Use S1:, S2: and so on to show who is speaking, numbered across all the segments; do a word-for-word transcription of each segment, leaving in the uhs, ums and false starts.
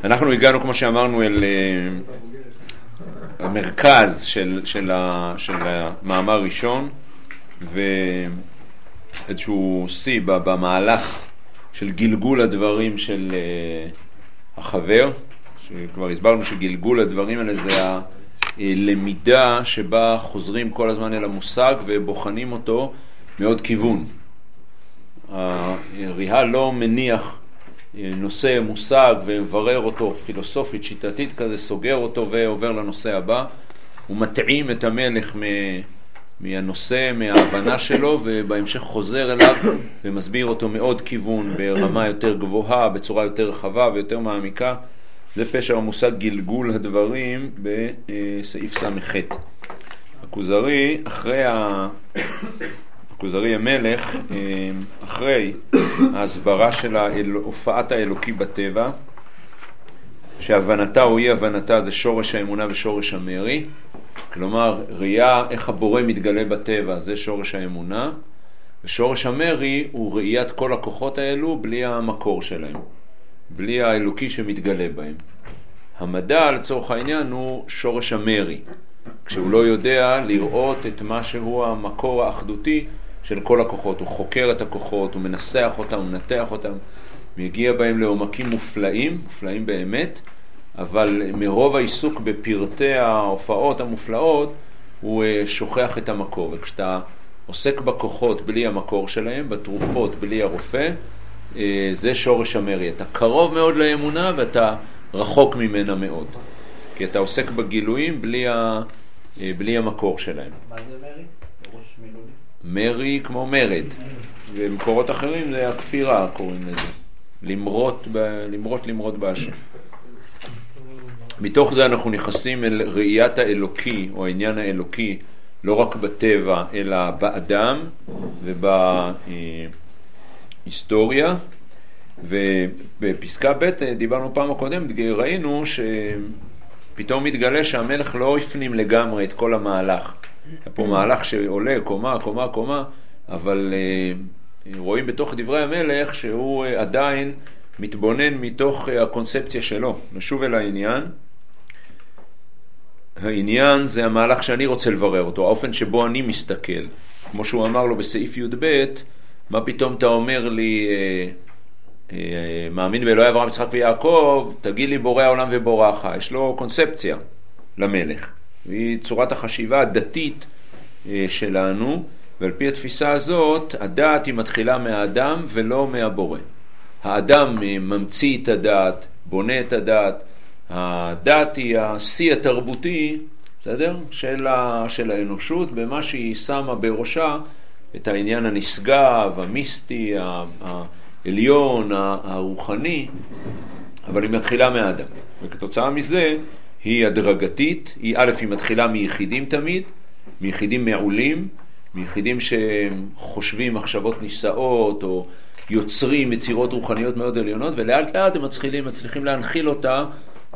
S1: אנחנו הגענו, כמו שאמרנו, אל המרכז של, של, ה, של המאמר הראשון, ואיזשהו שיא במהלך של גלגול הדברים של החבר, שכבר הסברנו שגלגול הדברים האלה זה הלמידה שבה חוזרים כל הזמן אל המושג ובוחנים אותו מאוד כיוון. הריהה לא מניח נושא מושג ומברר אותו פילוסופית, שיטתית כזה, סוגר אותו ועובר לנושא הבא. הוא מטעים את המלך מהנושא, מההבנה שלו, ובהמשך חוזר אליו ומסביר אותו מאוד כיוון, ברמה יותר גבוהה, בצורה יותר רחבה ויותר מעמיקה. זה פשר המושג גלגול הדברים בסעיף סמ"ח. הכוזרי, אחרי ה... הכוזרי המלך, אחרי ההסברה של הופעת האלוקי בטבע, שהבנתה או אי הבנתה זה שורש האמונה ושורש המרי, כלומר ראייה איך הבורא מתגלה בטבע זה שורש האמונה, ושורש המרי הוא ראיית כל הכוחות האלו בלי המקור שלהם, בלי האלוקי שמתגלה בהם. המדע לצורך העניין הוא שורש המרי, כשהוא לא יודע לראות את מה שהוא המקור האחדותי של כל הכוחות. הוא חוקר את הכוחות, הוא מנסח אותם, הוא מנתח אותם, מגיע בהם לעומקים מופלאים, מופלאים באמת, אבל מרוב העיסוק בפרטי ההופעות המופלאות הוא שוכח את המקור. וכשאתה עוסק בכוחות בלי המקור שלהם, בתרופות בלי הרופא, זה שורש המרי. אתה קרוב מאוד לאמונה ואתה רחוק ממנה מאוד, כי אתה עוסק בגילויים בלי, ה... בלי המקור שלהם.
S2: מה זה מרי? ראש מילולי?
S1: מרי כמו מרד, ומקורות אחרים זה הכפירה קוראים לזה, למרות, ב... למרות למרות בהשם. מתוך זה אנחנו נכנסים אל ראיית האלוקי או העניין האלוקי לא רק בטבע אלא באדם ובהיסטוריה. ובפסקה ב' דיברנו פעם הקודם, ראינו שפתאום מתגלה שהמלך לא הפנים לגמרי את כל המהלך. היה פה מהלך שעולה קומה, קומה, קומה, אבל רואים בתוך דברי המלך שהוא עדיין מתבונן מתוך הקונספציה שלו. נשוב אל העניין. העניין זה המהלך שאני רוצה לברר אותו, האופן שבו אני מסתכל. כמו שהוא אמר לו בסעיף י' ב', מה פתאום אתה אומר לי... מאמין באלוהי אברהם יצחק ויעקב, תגיד לי בורא העולם ובוראך. יש לו קונספציה למלך, והיא צורת החשיבה הדתית שלנו, ועל פי התפיסה הזאת הדת היא מתחילה מהאדם ולא מהבורא. האדם ממציא את הדת, בונה את הדת. הדת היא השיא התרבותי, בסדר? של, ה, של האנושות, במה שהיא שמה בראשה את העניין הנשגב, המיסטי, ה, ה עליון, הרוחני, אבל היא מתחילה מהאדם. וכתוצאה מזה היא הדרגתית, היא א', היא מתחילה מיחידים תמיד, מיחידים מעולים, מיחידים שחושבים מחשבות נישאות או יוצרים יצירות רוחניות מאוד עליונות, ולאט לאט הם מצליחים, מצליחים להנחיל אותה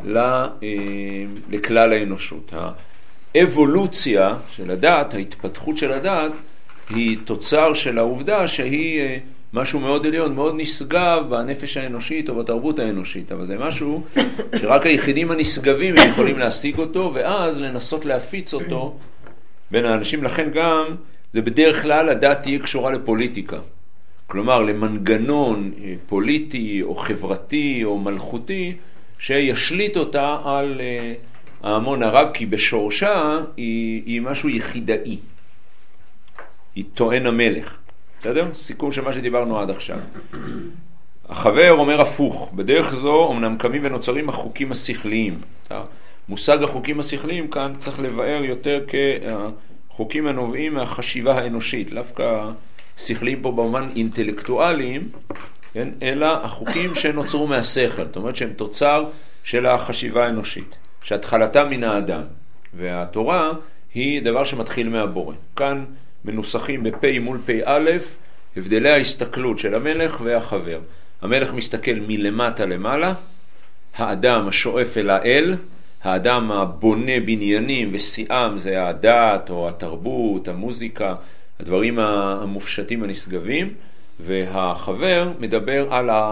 S1: לכלל האנושות. האבולוציה של הדת, ההתפתחות של הדת, היא תוצר של העובדה שהיא משהו מאוד עליון, מאוד נשגב בנפש האנושית או בתרבות האנושית, אבל זה משהו שרק היחידים הנשגבים הם יכולים להשיג אותו, ואז לנסות להפיץ אותו בין האנשים. לכן גם זה בדרך כלל הדת תהיה קשורה לפוליטיקה, כלומר למנגנון פוליטי או חברתי או מלכותי שישליט אותה על ההמון הרב, כי בשורשה היא, היא משהו יחידאי, היא טוען המלך. בסדר? סיכום של מה שדיברנו עד עכשיו. החבר אומר הפוך, בדרך זו אמנם קמים ונוצרים החוקים השכליים. מושג החוקים השכליים כאן צריך לבאר יותר כחוקים הנובעים מהחשיבה האנושית, דווקא שכליים פה במובן אינטלקטואליים, כן? אלא החוקים שנוצרו מהשכל, זאת אומרת שהם תוצר של החשיבה האנושית, שהתחלתה מן האדם, והתורה היא דבר שמתחיל מהבורא. כאן מנוסחים בפי מול פי א', הבדלי ההסתכלות של המלך והחבר. המלך מסתכל מלמטה למעלה, האדם השואף אל האל, האדם הבונה בניינים ושיאם זה הדת או התרבות, המוזיקה, הדברים המופשטים הנשגבים, והחבר מדבר על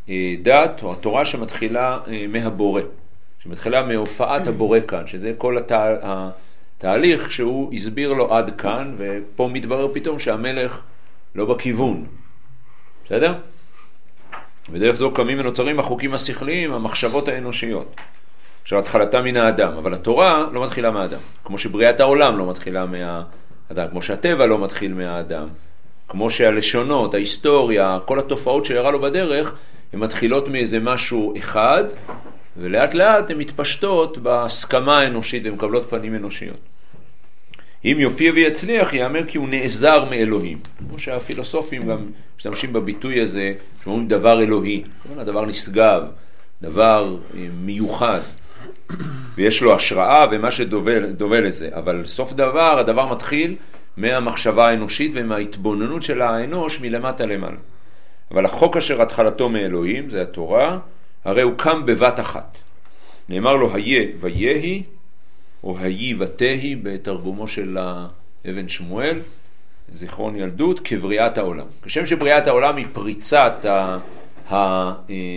S1: הדת או התורה שמתחילה מהבורא, שמתחילה מהופעת הבורא כאן, שזה כל התה, התהליך שהוא הסביר לו עד כאן, ופה מתברר פתאום שהמלך לא בכיוון. בסדר? בדרך זו קמים ונוצרים החוקים השכליים, המחשבות האנושיות, של התחלתה מן האדם. אבל התורה לא מתחילה מהאדם, כמו שבריאת העולם לא מתחילה מהאדם, כמו שהטבע לא מתחיל מהאדם, כמו שהלשונות, ההיסטוריה, כל התופעות שהראה לו בדרך, הן מתחילות מאיזה משהו אחד, ולאט לאט הן מתפשטות בהסכמה האנושית ומקבלות פנים אנושיות. אם יופיע ויצליח, יאמר כי הוא נעזר מאלוהים. כמו שהפילוסופים גם משתמשים בביטוי הזה, שאומרים דבר אלוהי, דבר נשגב, דבר מיוחד, ויש לו השראה ומה שדובה לזה. אבל סוף דבר, הדבר מתחיל מהמחשבה האנושית ומההתבוננות של האנוש מלמטה למעלה. אבל החוק אשר התחלתו מאלוהים, זה התורה, הרי הוא קם בבת אחת. נאמר לו היה ויהי, או היי ותהי בתרגומו של אבן שמואל, זיכרון ילדות, כבריאת העולם. כשם שבריאת העולם היא פריצת ה... ה...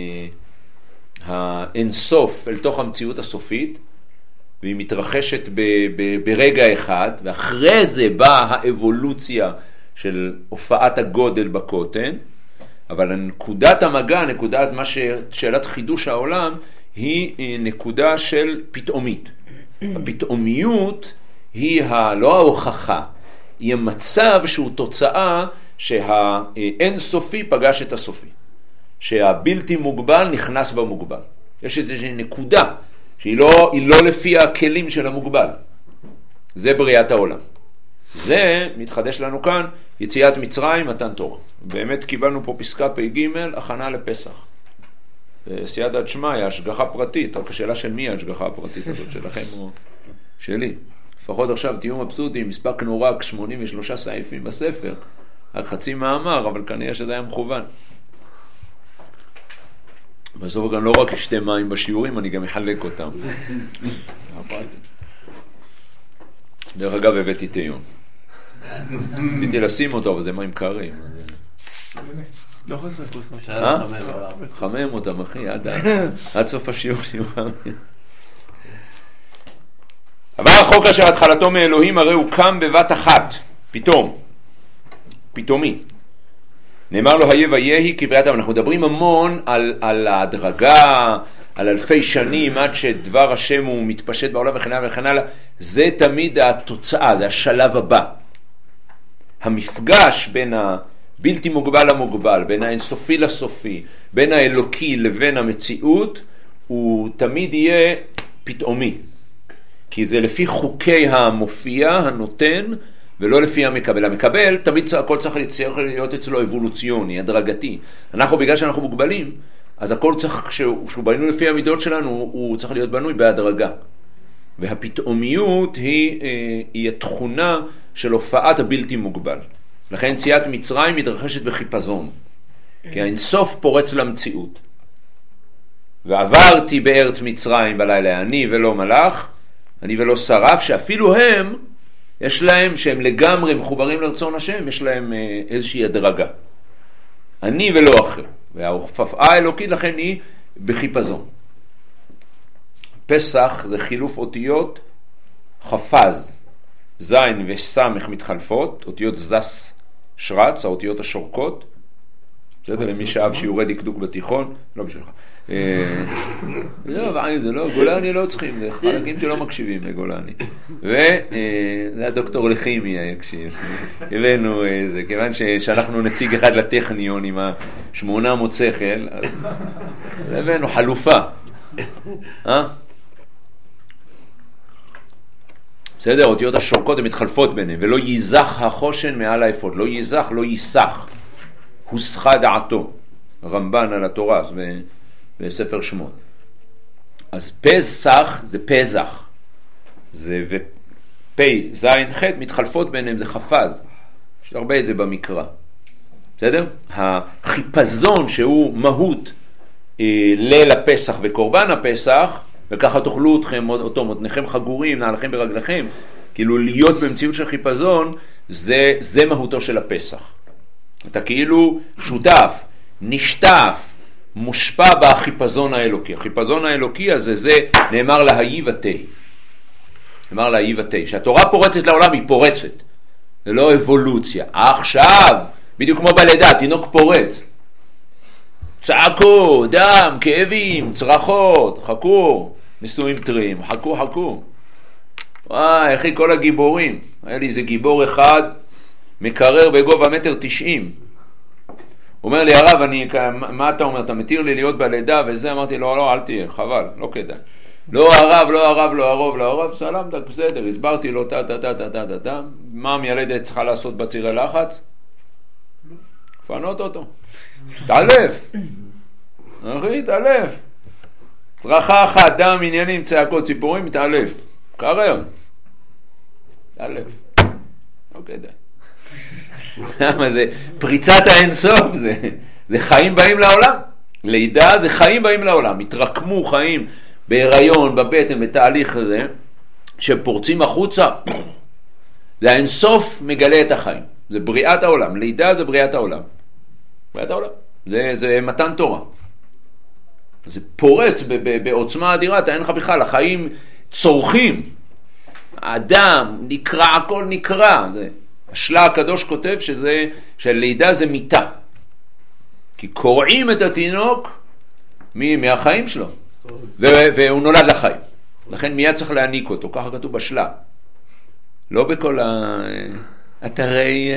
S1: האינסוף אל תוך המציאות הסופית, והיא מתרחשת ב... ב... ברגע אחד, ואחרי זה באה האבולוציה של הופעת הגודל בקוטן, אבל נקודת המגע, נקודת מה ששאלת חידוש העולם, היא נקודה של פתאומית. הפתאומיות היא ה... לא ההוכחה, היא המצב שהוא תוצאה שהאין סופי פגש את הסופי, שהבלתי מוגבל נכנס במוגבל. יש איזושהי נקודה שהיא לא, היא לא לפי הכלים של המוגבל. זה בריאת העולם. זה מתחדש לנו כאן, יציאת מצרים, מתן תורה. באמת קיבלנו פה פסקה פ"ג, הכנה לפסח. סייעתא דשמיא, השגחה פרטית, רק השאלה של מי ההשגחה הפרטית הזאת, שלכם או שלי. לפחות עכשיו תהיו מבסוטים, הספקנו רק שמונים ושלושה סעיפים בספר, רק חצי מאמר, אבל כנראה שזה היה מכוון. בסוף גם לא רק שתי מים בשיעורים, אני גם מחלק אותם. דרך אגב, הבאתי תיון. רציתי לשים אותו, אבל זה מים קרים.
S3: לא חסר כוס.
S1: אה? חמם אותם, אחי, עד סוף השיעור שיוחם. אבל החוק אשר התחלתו מאלוהים, הרי הוא קם בבת אחת, פתאום, פתאומי. נאמר לו היה ויהי כבריאת העולם. אנחנו מדברים המון על, על ההדרגה, על אלפי שנים עד שדבר השם הוא מתפשט בעולם וכן הלאה וכן הלאה. זה תמיד התוצאה, זה השלב הבא. המפגש בין הבלתי מוגבל למוגבל, בין האינסופי לסופי, בין האלוקי לבין המציאות, הוא תמיד יהיה פתאומי. כי זה לפי חוקי המופיע, הנותן, ולא לפי המקבל. המקבל, תמיד הכל צריך להיות אצלו אבולוציוני, הדרגתי. אנחנו, בגלל שאנחנו מוגבלים, אז הכל צריך, כשהוא בנוי לפי המידות שלנו, הוא צריך להיות בנוי בהדרגה. והפתאומיות היא, היא התכונה של הופעת הבלתי מוגבל. לכן יציאת מצרים מתרחשת בחיפזון. כי האינסוף פורץ למציאות. ועברתי בארץ מצרים בלילה, אני ולא מלאך, אני ולא שרף, שאפילו הם, יש להם, שהם לגמרי מחוברים לרצון השם, יש להם איזושהי הדרגה. אני ולא אחר. וההופעה האלוקית לכן היא בחיפזון. פסח זה חילוף אותיות חפז, זין וסמך מתחלפות, אותיות זס שרץ, האותיות השורקות. בסדר, למי שאהב שיעורי דקדוק בתיכון, לא בשבילך. לא, זה לא, גולני לא צריכים, זה חלקים שלא מקשיבים לגולני. וזה הדוקטור לכימיה יקשיב. הבאנו איזה, כיוון שאנחנו נציג אחד לטכניון עם השמונה מוצחל, אז הבאנו חלופה. אה? בסדר, אותיות השורקות הן מתחלפות ביניהן, ולא ייזך החושן מעל האפוד, לא ייזך, לא ייסח. הוסחה דעתו, רמב"ן על התורה בספר שמות. אז פסח זה פזח, זה ופי, זין, ח' מתחלפות ביניהם, זה חפז. יש הרבה את זה במקרא. בסדר? החיפזון שהוא מהות אה, ליל הפסח וקורבן הפסח, וככה תאכלו אתכם, אותו מותניכם חגורים, נעליכם ברגליכם, כאילו להיות במציאות של חיפזון, זה, זה מהותו של הפסח. אתה כאילו שותף, נשטף, מושפע בחיפזון האלוקי. החיפזון האלוקי הזה, זה נאמר להי ותהי. נאמר להי ותהי. שהתורה פורצת לעולם, היא פורצת. זה לא אבולוציה. עכשיו, בדיוק כמו בלידה, תינוק פורץ. צעקו, דם, כאבים, צרחות, חכו, נישואים טריים, חכו, חכו. וואי, אחי, כל הגיבורים. היה לי איזה גיבור אחד, מקרר בגובה מטר תשעים. הוא אומר לי, הרב, אני, מה אתה אומר? אתה מתיר לי להיות בלידה וזה? אמרתי לו, לא, אל תהיה, חבל, לא כדאי. לא הרב, לא הרב, לא הרב, לא הרב, סלמת, בסדר, הסברתי לו, תה, תה, תה, תה, תה, תה, תה. מה המילדת צריכה לעשות בצירי לחץ? פנות אותו. תעלף. אחי, תעלף. צרחה אחת, דם, עניינים, צעקות, ציפורים, תעלף. קרר. תעלף. לא כדאי. למה זה? פריצת האינסוף זה. זה חיים באים לעולם. לידה זה חיים באים לעולם. התרקמו חיים בהיריון, בבטן, בתהליך הזה, שפורצים החוצה. זה האינסוף מגלה את החיים. זה בריאת העולם. לידה זה בריאת העולם. בריאת העולם. זה, זה מתן תורה. זה פורץ ב- ב- בעוצמה אדירה, אתה אין לך בכלל, החיים צורכים. האדם נקרא, הכל נקרא. זה, השלה הקדוש כותב שזה, שלידה זה מיטה. כי קוראים את התינוק מ- מהחיים שלו. ו- והוא נולד לחיים. לכן מיד צריך להעניק אותו, ככה כתוב בשלה. לא בכל האתרי,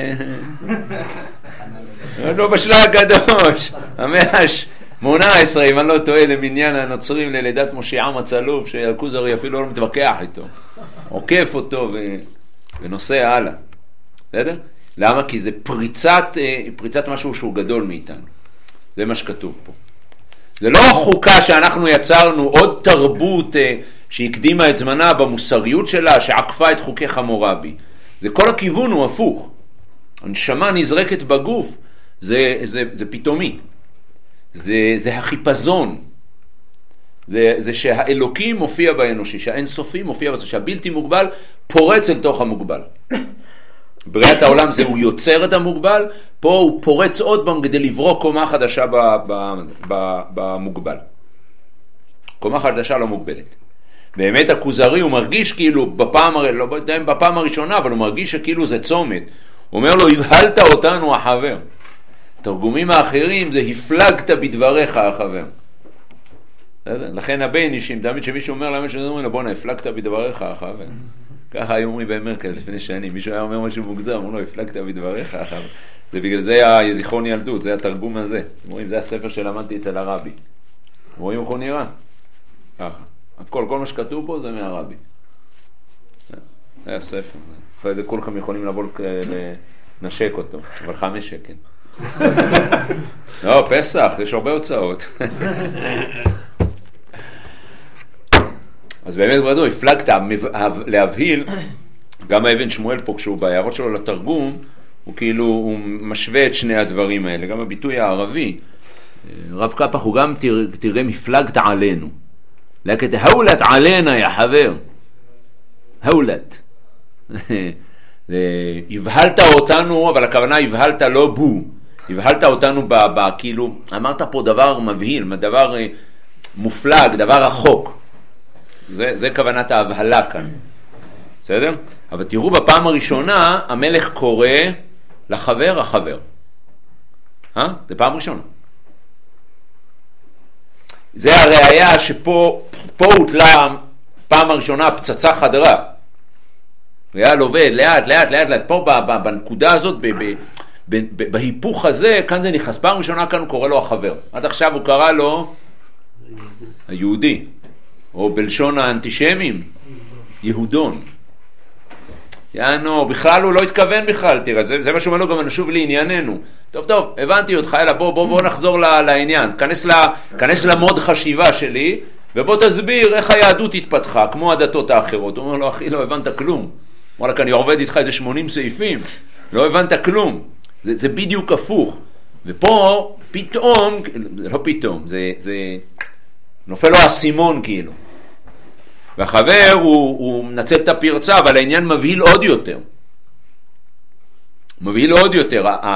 S1: לא בשלה הקדוש, המאה ה-שמונה עשרה, אם אני לא טועה, למניין הנוצרים ללידת מושיעם הצלוב, שהכוזרי אפילו לא מתווכח איתו, עוקף אותו ו... ונוסע הלאה. בסדר? למה? כי זה פריצת, פריצת משהו שהוא גדול מאיתנו. זה מה שכתוב פה. זה לא החוקה שאנחנו יצרנו עוד תרבות שהקדימה את זמנה במוסריות שלה, שעקפה את חוקי חמורבי. זה כל הכיוון הוא הפוך. הנשמה נזרקת בגוף, זה, זה, זה פתאומי. זה, זה החיפזון. זה, זה שהאלוקים מופיע באנושי, שהאינסופי מופיע באנושי, שהבלתי מוגבל פורץ אל תוך המוגבל. בריאת העולם זה הוא יוצר את המוגבל, פה הוא פורץ עוד פעם כדי לברוא קומה חדשה ב, ב, ב, במוגבל. קומה חדשה לא מוגבלת. באמת הכוזרי הוא מרגיש כאילו בפעם, לא יודע אם בפעם הראשונה, אבל הוא מרגיש שכאילו זה צומת. הוא אומר לו, הבהלת אותנו החבר. תרגומים האחרים זה הפלגת בדבריך החבר. לכן הבן אישים, תמיד שמישהו אומר למה שזה אומר לו, בוא נה, הפלגת בדבריך החבר. ככה היו אומרים במרקל לפני שנים, מישהו היה אומר משהו מוגזר, אמרו לו, הפלגת בדבריך החבר. ובגלל זה היה זיכרון ילדות, זה התרגום הזה. אומרים, זה הספר שלמדתי אצל הרבי. רואים איך הוא נראה? ככה. הכל, כל מה שכתוב פה זה מהרבי. זה הספר. אחרי זה כולכם יכולים לבוא לנשק אותו, אבל חמש שקל. לא, פסח, יש הרבה הוצאות. אז באמת בדו, הפלגת להבהיל, גם האבן שמואל פה, כשהוא בהערות שלו לתרגום, הוא כאילו, הוא משווה את שני הדברים האלה, גם הביטוי הערבי. רב קפח הוא גם תראה מפלגת עלינו. לקט הולת עלינה יא חבר. הולת. הבהלת אותנו, אבל הכוונה הבהלת לא בו. הבהלת אותנו ב, ב, כאילו, אמרת פה דבר מבהיל, דבר מופלג, דבר רחוק. זה, זה כוונת ההבהלה כאן. בסדר? אבל תראו בפעם הראשונה, המלך קורא לחבר החבר. אה? זה פעם ראשונה. זה הראיה שפה, פה הוטלה פעם הראשונה פצצה חדרה. והיה לובד, לאט, לאט, לאט, לאט. פה בנקודה הזאת, ב, ב, ב, ב, בהיפוך הזה, כאן זה נכנס. פעם ראשונה כאן הוא קורא לו החבר. עד עכשיו הוא קרא לו היהודי. או בלשון האנטישמים, יהודון. יענו, בכלל הוא לא התכוון בכלל, תראה, זה, זה מה שאומר לו גם נשוב לענייננו. טוב, טוב, הבנתי אותך, אלא בוא, בוא, בוא נחזור לעניין. כנס, לה, כנס למוד חשיבה שלי, ובוא תסביר איך היהדות התפתחה, כמו הדתות האחרות. הוא אומר לו, אחי, לא הבנת כלום. וואלק, אני עובד איתך איזה שמונים סעיפים, לא הבנת כלום. זה, זה בדיוק הפוך. ופה, פתאום, לא פתאום, זה, זה נופל לו הסימון כאילו. והחבר הוא, הוא מנצל את הפרצה, אבל העניין מבהיל עוד יותר. מבהיל עוד יותר.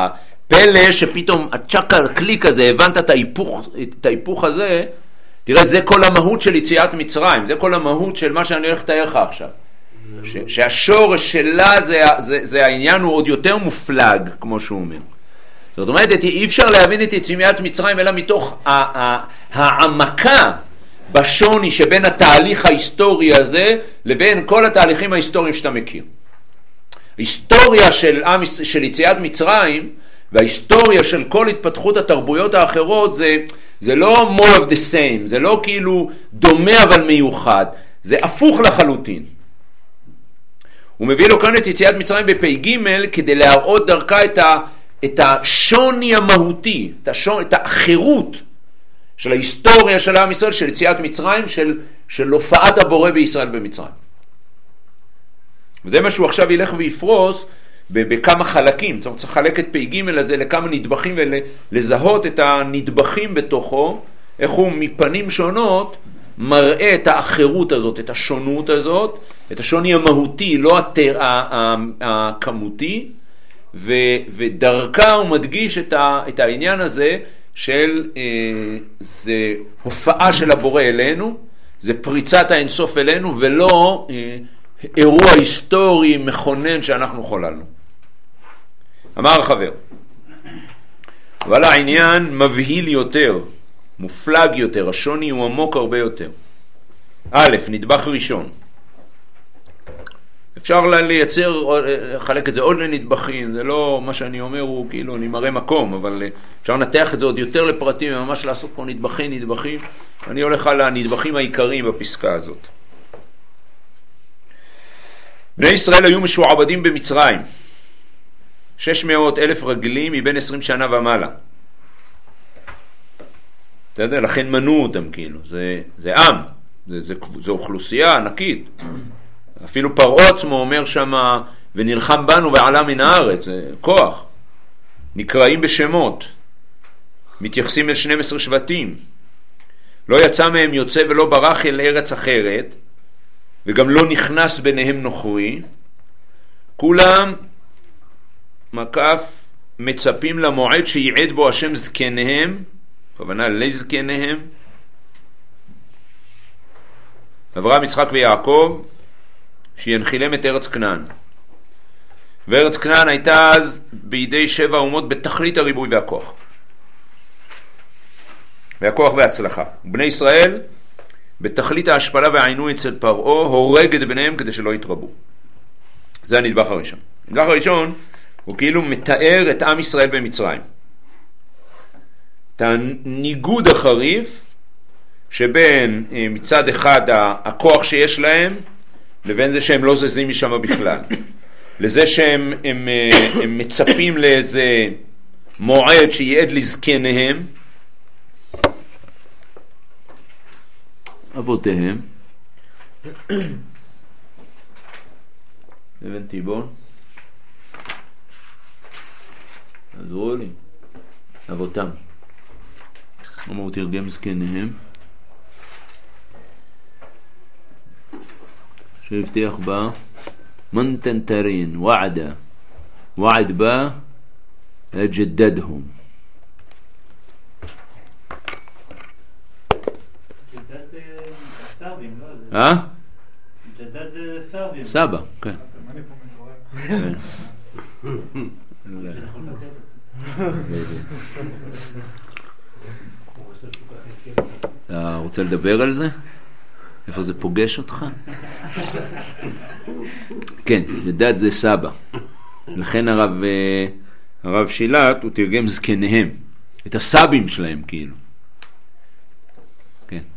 S1: פלא שפתאום הצ'ק הקליק הזה, הבנת את ההיפוך, את ההיפוך הזה, תראה, זה כל המהות של יציאת מצרים, זה כל המהות של מה שאני הולך לתאר לך עכשיו. ש, שהשורש שלה זה, זה, זה העניין הוא עוד יותר מופלג, כמו שהוא אומר. זאת אומרת, אי אפשר להבין את יציאת מצרים אלא מתוך העמקה בשוני שבין התהליך ההיסטורי הזה לבין כל התהליכים ההיסטוריים שאתה מכיר. ההיסטוריה של, של יציאת מצרים וההיסטוריה של כל התפתחות התרבויות האחרות זה, זה לא more of the same, זה לא כאילו דומה אבל מיוחד, זה הפוך לחלוטין. הוא מביא לו כאן את יציאת מצרים בפי ג' כדי להראות דרכה את, ה, את השוני המהותי, את, השון, את האחירות של ההיסטוריה של עם ישראל, של יציאת מצרים, של, של הופעת הבורא בישראל במצרים. וזה מה שהוא עכשיו ילך ויפרוס בכמה חלקים. צריך לחלק את פי ג' הזה לכמה נדבכים ולזהות את הנדבכים בתוכו, איך הוא מפנים שונות מראה את האחירות הזאת, את השונות הזאת, את השוני המהותי, לא התר, הכמותי, ו, ודרכה הוא מדגיש את, ה, את העניין הזה של אה, זה הופעה של הבורא אלינו, זה פריצת האינסוף אלינו, ולא אה, אירוע היסטורי מכונן שאנחנו חוללנו. אמר החבר, אבל העניין מבהיל יותר, מופלג יותר, השוני הוא עמוק הרבה יותר. א', נדבך ראשון. אפשר לייצר, לחלק את זה עוד לנדבכים, זה לא, מה שאני אומר הוא כאילו, אני מראה מקום, אבל אפשר לנתח את זה עוד יותר לפרטים, ממש לעשות פה נדבכים, נדבכים. אני הולך על הנדבכים העיקריים בפסקה הזאת. בני ישראל היו משועבדים במצרים, שש מאות אלף רגלים מבין עשרים שנה ומעלה. אתה יודע, לכן מנו אותם כאילו, זה, זה עם, זה, זה, זה אוכלוסייה ענקית. אפילו פרעה עצמו אומר שמה, ונלחם בנו ועלה מן הארץ, זה כוח. נקראים בשמות, מתייחסים אל שנים עשר שבטים. לא יצא מהם יוצא ולא ברח אל ארץ אחרת, וגם לא נכנס ביניהם נוכרי. כולם מקף מצפים למועד שיעד בו השם זקניהם, כוונה לזקניהם, אברהם, יצחק ויעקב, שינחילם את ארץ כנען. וארץ כנען הייתה אז בידי שבע אומות בתכלית הריבוי והכוח. והכוח וההצלחה. בני ישראל בתכלית ההשפלה והעינוי אצל פרעה הורג את בניהם כדי שלא יתרבו. זה הנדבך הראשון. הנדבך הראשון הוא כאילו מתאר את עם ישראל במצרים. את הניגוד החריף שבין מצד אחד הכוח שיש להם לבין זה שהם לא זזים משם בכלל. לזה שהם הם, הם מצפים לאיזה מועד שיעד לזקניהם, אבותיהם. אבן תיבון. עזרו לי. אבותם. למה הוא תרגם זקניהם? שהבטיח בה منتنترين وعد وعد با جددهم.
S2: ג'דד סרבים, לא?
S1: אה?
S2: ג'דד סרבים.
S1: סבא, כן. אתה רוצה לדבר על זה? איפה זה פוגש אותך? כן, ג'דד זה סבא. לכן הרב, הרב שילת הוא תרגם זקניהם, את הסבים שלהם כאילו. כן.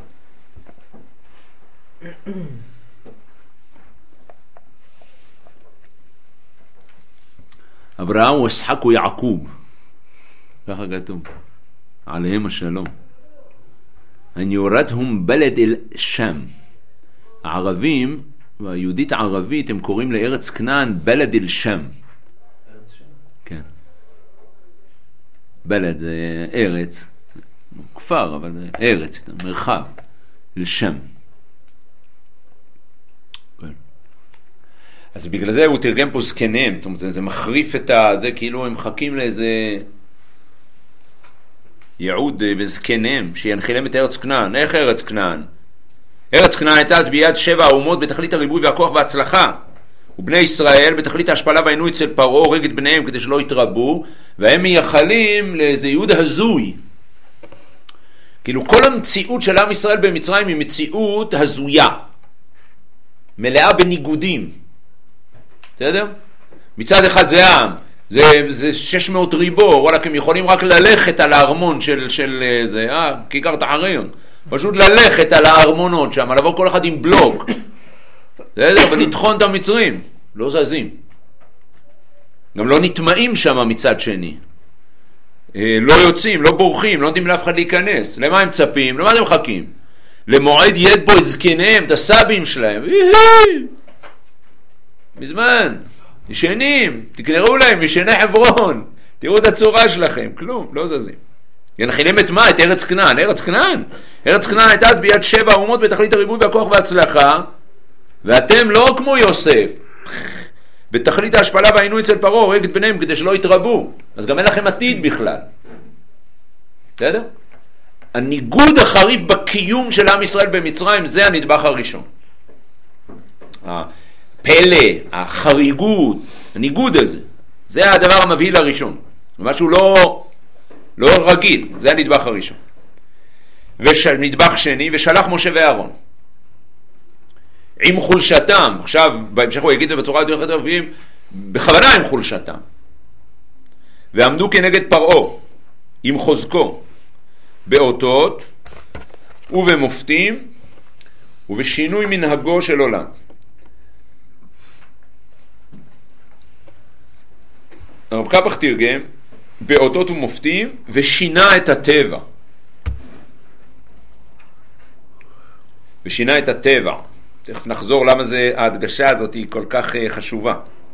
S1: אברהם וישחק ויעקוב, ככה כתוב, עליהם השלום. אן יורדהם בלד אל שם. הערבים, והיהודית הערבית, הם קוראים לארץ כנען בלד אל שם.
S2: ארץ שם.
S1: כן. בלד זה ארץ, כפר, אבל זה ארץ, מרחב, אל שם. כן. אז בגלל זה הוא תרגם פה זקניהם, זאת אומרת, זה מחריף את ה... זה כאילו הם מחכים לאיזה יעוד בזקניהם, שינחילם את ארץ כנען. איך ארץ כנען? ארץ כנען הייתה אז ביד שבע האומות בתכלית הריבוי והכוח וההצלחה. ובני ישראל בתכלית ההשפלה והעינוי אצל פרעה הורג את בניהם כדי שלא יתרבו, והם מייחלים לאיזה יהוד הזוי. כאילו כל המציאות של עם ישראל במצרים היא מציאות הזויה, מלאה בניגודים. בסדר? מצד אחד זה עם, זה, זה שש מאות ריבו, וואלה, הם יכולים רק ללכת על הארמון של, של זה, אה, כיכר תחריון. פשוט ללכת על הארמונות שם, לבוא כל אחד עם בלוק. בסדר? ולטחון את המצרים. לא זזים. גם לא נטמעים שם מצד שני. לא יוצאים, לא בורחים, לא נותנים לאף אחד להיכנס. למה הם צפים? למה הם מחכים? למועד יד בו את זקניהם, את הסבים שלהם. מזמן. ישנים, תקראו להם, ישני חברון. תראו את הצורה שלכם. כלום, לא זזים. ינחילם את מה? את ארץ כנען. ארץ כנען. ארץ כנען הייתה אז ביד שבע האומות בתכלית הריבוי והכוח וההצלחה. ואתם לא כמו יוסף. בתכלית ההשפלה והעינוי אצל פרעה הורג את בניהם כדי שלא יתרבו. אז גם אין לכם עתיד בכלל. בסדר? הניגוד החריף בקיום של עם ישראל במצרים זה הנדבך הראשון. הפלא, החריגות, הניגוד הזה, זה הדבר המבהיל הראשון. משהו לא, לא רגיל, זה הנדבך הראשון. ונדבך שני, ושלח משה ואהרון. עם חולשתם, עכשיו בהמשך הוא יגיד את זה בצורה יותר חד רבים, בכוונה עם חולשתם. ועמדו כנגד פרעה, עם חוזקו, באותות ובמופתים ובשינוי מנהגו של עולם. הרב קפח תרגם באותות ומופתים ושינה את הטבע. ושינה את הטבע. תכף נחזור למה זה, ההדגשה הזאת היא כל כך חשובה.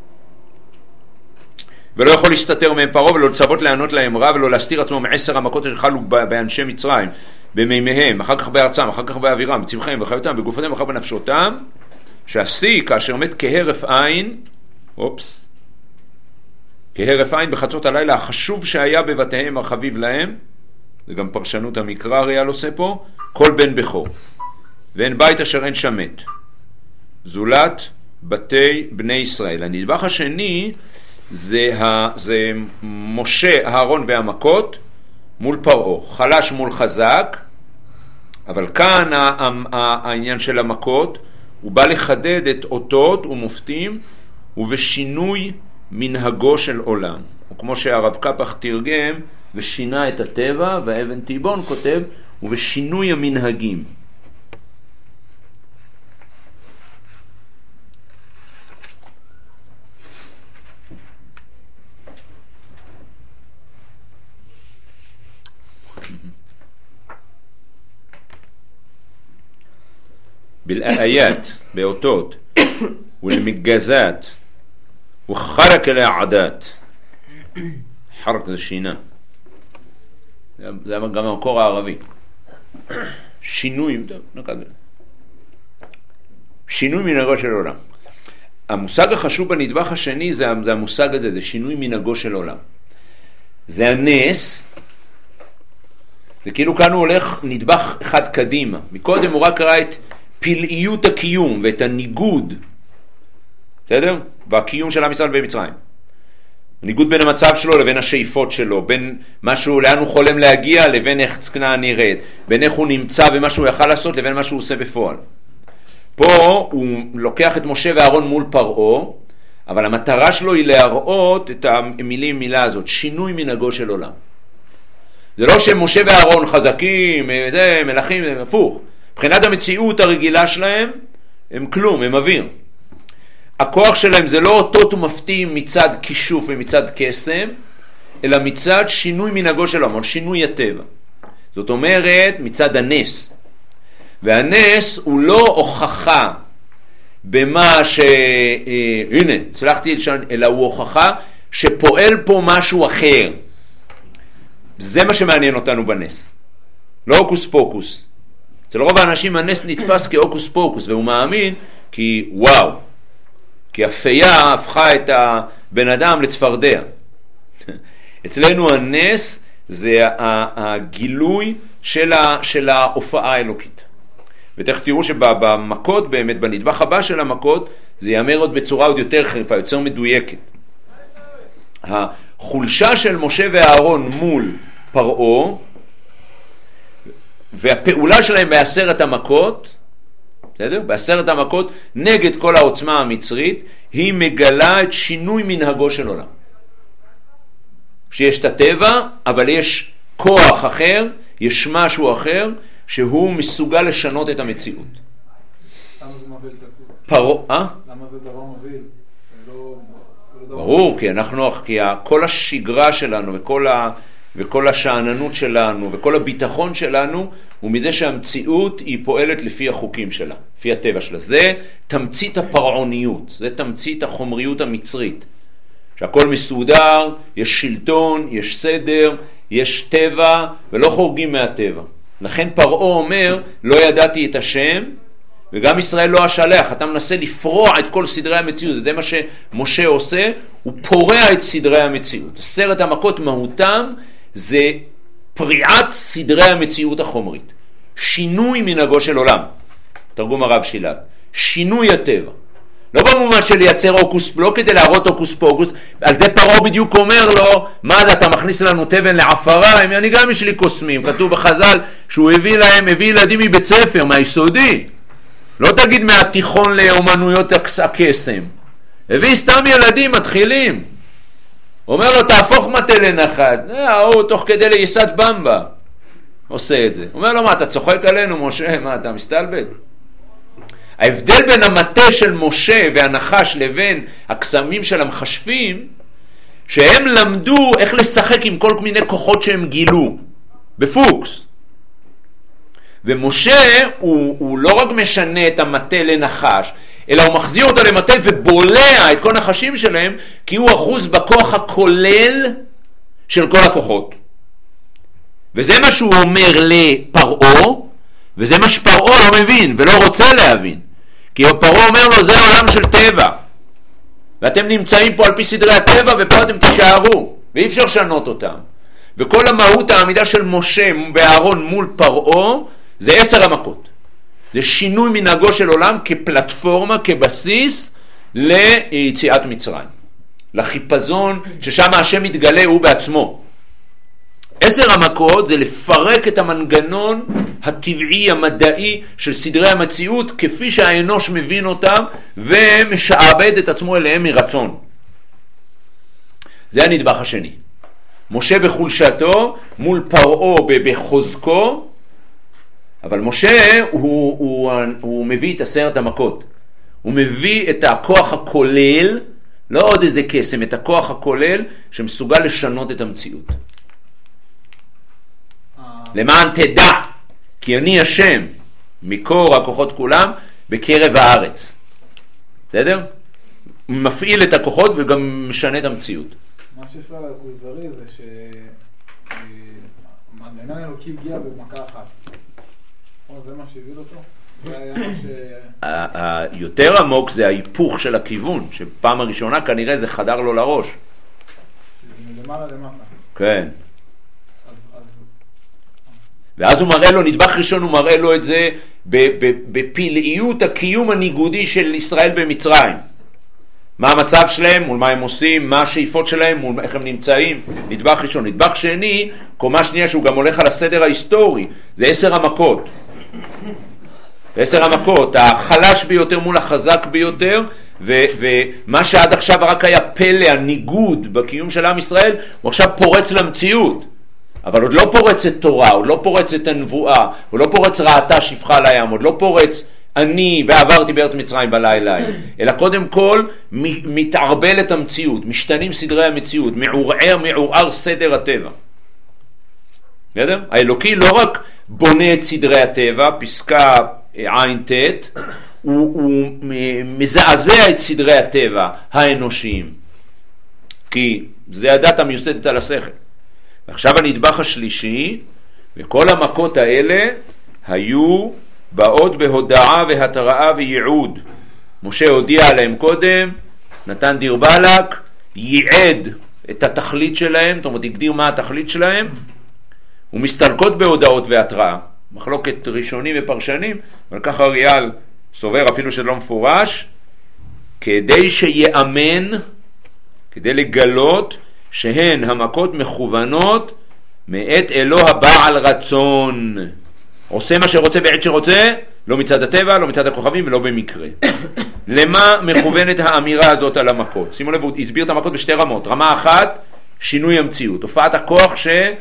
S1: ולא יכול להסתתר מהם פרעה ולא לצוות לענות להם רע ולא להסתיר עצמו מעשר המכות שחלו באנשי מצרים, במימיהם, אחר כך בארצם, אחר כך באווירם, בצמחיהם, בחיותם, בגופותם, אחר בנפשותם, שהשיא כאשר מת כהרף עין, אופס, כהרף עין בחצות הלילה החשוב שהיה בבתיהם החביב להם, זה גם פרשנות המקרא ריאל עושה פה, כל בן בכור, ואין בית אשר אין שמת, זולת בתי בני ישראל. הנדבך השני זה, ה, זה משה, אהרון והמכות מול פרעה, חלש מול חזק, אבל כאן העניין של המכות, הוא בא לחדד את אותות ומופתים ובשינוי מנהגו של עולם. או כמו שהרב קפח תרגם, ושינה את הטבע, והאבן תיבון כותב, ובשינוי המנהגים. بالآيات באותות ולמגזת וחרק אל העדת. חרק זה שינה, זה גם המקור הערבי. שינוי, שינוי מנהגו של עולם. המושג החשוב בנדבך השני זה, זה המושג הזה, זה שינוי מנהגו של עולם. זה הנס. זה כאילו כאן הוא הולך נדבך אחד קדימה. מקודם הוא רק קרא את פלאיות הקיום ואת הניגוד, בסדר? בקיום של עם ישראל במצרים. הניגוד בין המצב שלו לבין השאיפות שלו, בין משהו לאן הוא חולם להגיע לבין איך כנען נראית, בין איך הוא נמצא ומה שהוא יכל לעשות לבין מה שהוא עושה בפועל. פה הוא לוקח את משה ואהרון מול פרעה, אבל המטרה שלו היא להראות את המילים מילה הזאת, שינוי מנהגו של עולם. זה לא שמשה ואהרון חזקים, זה מלכים, זה הפוך. מבחינת המציאות הרגילה שלהם, הם כלום, הם אוויר. הכוח שלהם זה לא אותות ומפתים מצד כישוף ומצד קסם, אלא מצד שינוי מנהגו של עולם, שינוי הטבע. זאת אומרת, מצד הנס. והנס הוא לא הוכחה במה ש... אה, הנה, צלחתי לשאול, אלא הוא הוכחה שפועל פה משהו אחר. זה מה שמעניין אותנו בנס. לא אוקוס פוקוס. אצל רוב האנשים הנס נתפס כאוקוס פוקוס, והוא מאמין כי וואו, כי הפייה הפכה את הבן אדם לצפרדע. אצלנו הנס זה הגילוי של, ה, של ההופעה האלוקית. ותכף תראו שבמכות באמת, בנדבך הבא של המכות, זה יאמר עוד בצורה עוד יותר חריפה, יותר מדויקת. החולשה של משה ואהרון מול פרעה, והפעולה שלהם בעשרת המכות, בסדר? בעשרת המכות, נגד כל העוצמה המצרית, היא מגלה את שינוי מנהגו של עולם. שיש את הטבע, אבל יש כוח אחר, יש משהו אחר, שהוא מסוגל לשנות את המציאות.
S3: למה זה מביא את
S1: פרעה, אה?
S3: למה זה דבר מביא? לא, לא
S1: ברור, כי אנחנו, כי כל השגרה שלנו וכל, ה, וכל השעננות שלנו וכל הביטחון שלנו הוא מזה שהמציאות היא פועלת לפי החוקים שלה, לפי הטבע שלה. זה תמצית הפרעוניות, זה תמצית החומריות המצרית. שהכל מסודר, יש שלטון, יש סדר, יש טבע ולא חורגים מהטבע. לכן פרעה אומר, לא ידעתי את השם, וגם ישראל לא השלח. אתה מנסה לפרוע את כל סדרי המציאות. זה מה שמשה עושה, הוא פורע את סדרי המציאות. עשרת המכות מהותם זה פריעת סדרי המציאות החומרית. שינוי מנהגו של עולם. תרגום הרב שילת. שינוי הטבע. לא במובן של לייצר אוקוס, לא כדי להראות אוקוס פוקוס, על זה פרעה בדיוק אומר לו, מה זה, אתה מכניס לנו תבן לעפרה? אני גם יש לי קוסמים, כתוב בחז"ל שהוא הביא להם, הביא ילדים מבית ספר, מהיסודי, לא תגיד מהתיכון לאומנויות הקסם, הביא סתם ילדים מתחילים, אומר לו תהפוך מטה לנחת, אה, הוא תוך כדי ליסת במבה עושה את זה, אומר לו מה, אתה צוחק עלינו משה, מה אתה מסתלבט? ההבדל בין המטה של משה והנחש לבין הקסמים של המחשבים, שהם למדו איך לשחק עם כל מיני כוחות שהם גילו, בפוקס. ומשה הוא, הוא לא רק משנה את המטה לנחש, אלא הוא מחזיר אותו למטה ובולע את כל הנחשים שלהם, כי הוא אחוז בכוח הכולל של כל הכוחות. וזה מה שהוא אומר לפרעה, וזה מה שפרעה לא מבין ולא רוצה להבין. כי פרעה אומר לו, זה עולם של טבע. ואתם נמצאים פה על פי סדרי הטבע, ופה אתם תישארו. ואי אפשר לשנות אותם. וכל המהות העמידה של משה ואהרון מול פרעה, זה עשר המכות. זה שינוי מנהגו של עולם כפלטפורמה, כבסיס ליציאת מצרים. לחיפזון ששם השם מתגלה הוא בעצמו. עשר המכות זה לפרק את המנגנון הטבעי המדעי של סדרי המציאות כפי שהאנוש מבין אותם ומשעבד את עצמו אליהם מרצון. זה הנדבך השני. משה בחולשתו מול פרעה בחוזקו, אבל משה הוא, הוא, הוא מביא את עשרת המכות. הוא מביא את הכוח הכולל, לא עוד איזה קסם, את הכוח הכולל שמסוגל לשנות את המציאות. למען תדע, כי אני השם, מקור הכוחות כולם, בקרב הארץ. בסדר? מפעיל את הכוחות וגם משנה את המציאות.
S3: מה שיפה לכוזרי זה שמנגנון אלוקי הגיע במכה אחת. זה מה שהביא אותו? זה היה מה ש...
S1: היותר עמוק זה ההיפוך של הכיוון, שפעם הראשונה כנראה זה חדר לו לראש.
S3: מלמעלה למטה.
S1: כן. ואז הוא מראה לו, נדבך ראשון הוא מראה לו את זה בפלאיות הקיום הניגודי של ישראל במצרים. מה המצב שלהם, מול מה הם עושים, מה השאיפות שלהם, מול איך הם נמצאים. נדבך ראשון. נדבך שני, קומה שנייה שהוא גם הולך על הסדר ההיסטורי, זה עשר המכות. עשר המכות, החלש ביותר מול החזק ביותר, ו- ומה שעד עכשיו רק היה פלא, הניגוד בקיום של עם ישראל, הוא עכשיו פורץ למציאות. אבל עוד לא פורץ את תורה, עוד לא פורץ את הנבואה, עוד לא פורץ רעתה שפחה לים, עוד לא פורץ אני ועברתי בארץ מצרים בלילה, אלא קודם כל מתערבל את המציאות, משתנים סדרי המציאות, מעורער מעורער סדר הטבע. בסדר? האלוקי לא רק בונה את סדרי הטבע, פסקה עין תת, הוא, הוא מזעזע את סדרי הטבע האנושיים, כי זה הדת המיוסדת על השכל. ועכשיו הנדבך השלישי, וכל המכות האלה היו באות בהודעה והתראה וייעוד. משה הודיע עליהם קודם, נתן דיר בלק, ייעד את התכלית שלהם, זאת אומרת, הגדיר מה התכלית שלהם, ומסתלקות בהודעות והתראה. מחלוקת ראשונים ופרשנים, אבל ככה ריאל סובר אפילו שלא מפורש, כדי שיאמן, כדי לגלות שהן המכות מכוונות מאת אלוה בעל רצון. עושה מה שרוצה בעת שרוצה, לא מצד הטבע, לא מצד הכוכבים ולא במקרה. למה מכוונת האמירה הזאת על המכות? שימו לב, הוא הסביר את המכות בשתי רמות. רמה אחת, שינוי המציאות, הופעת הכוח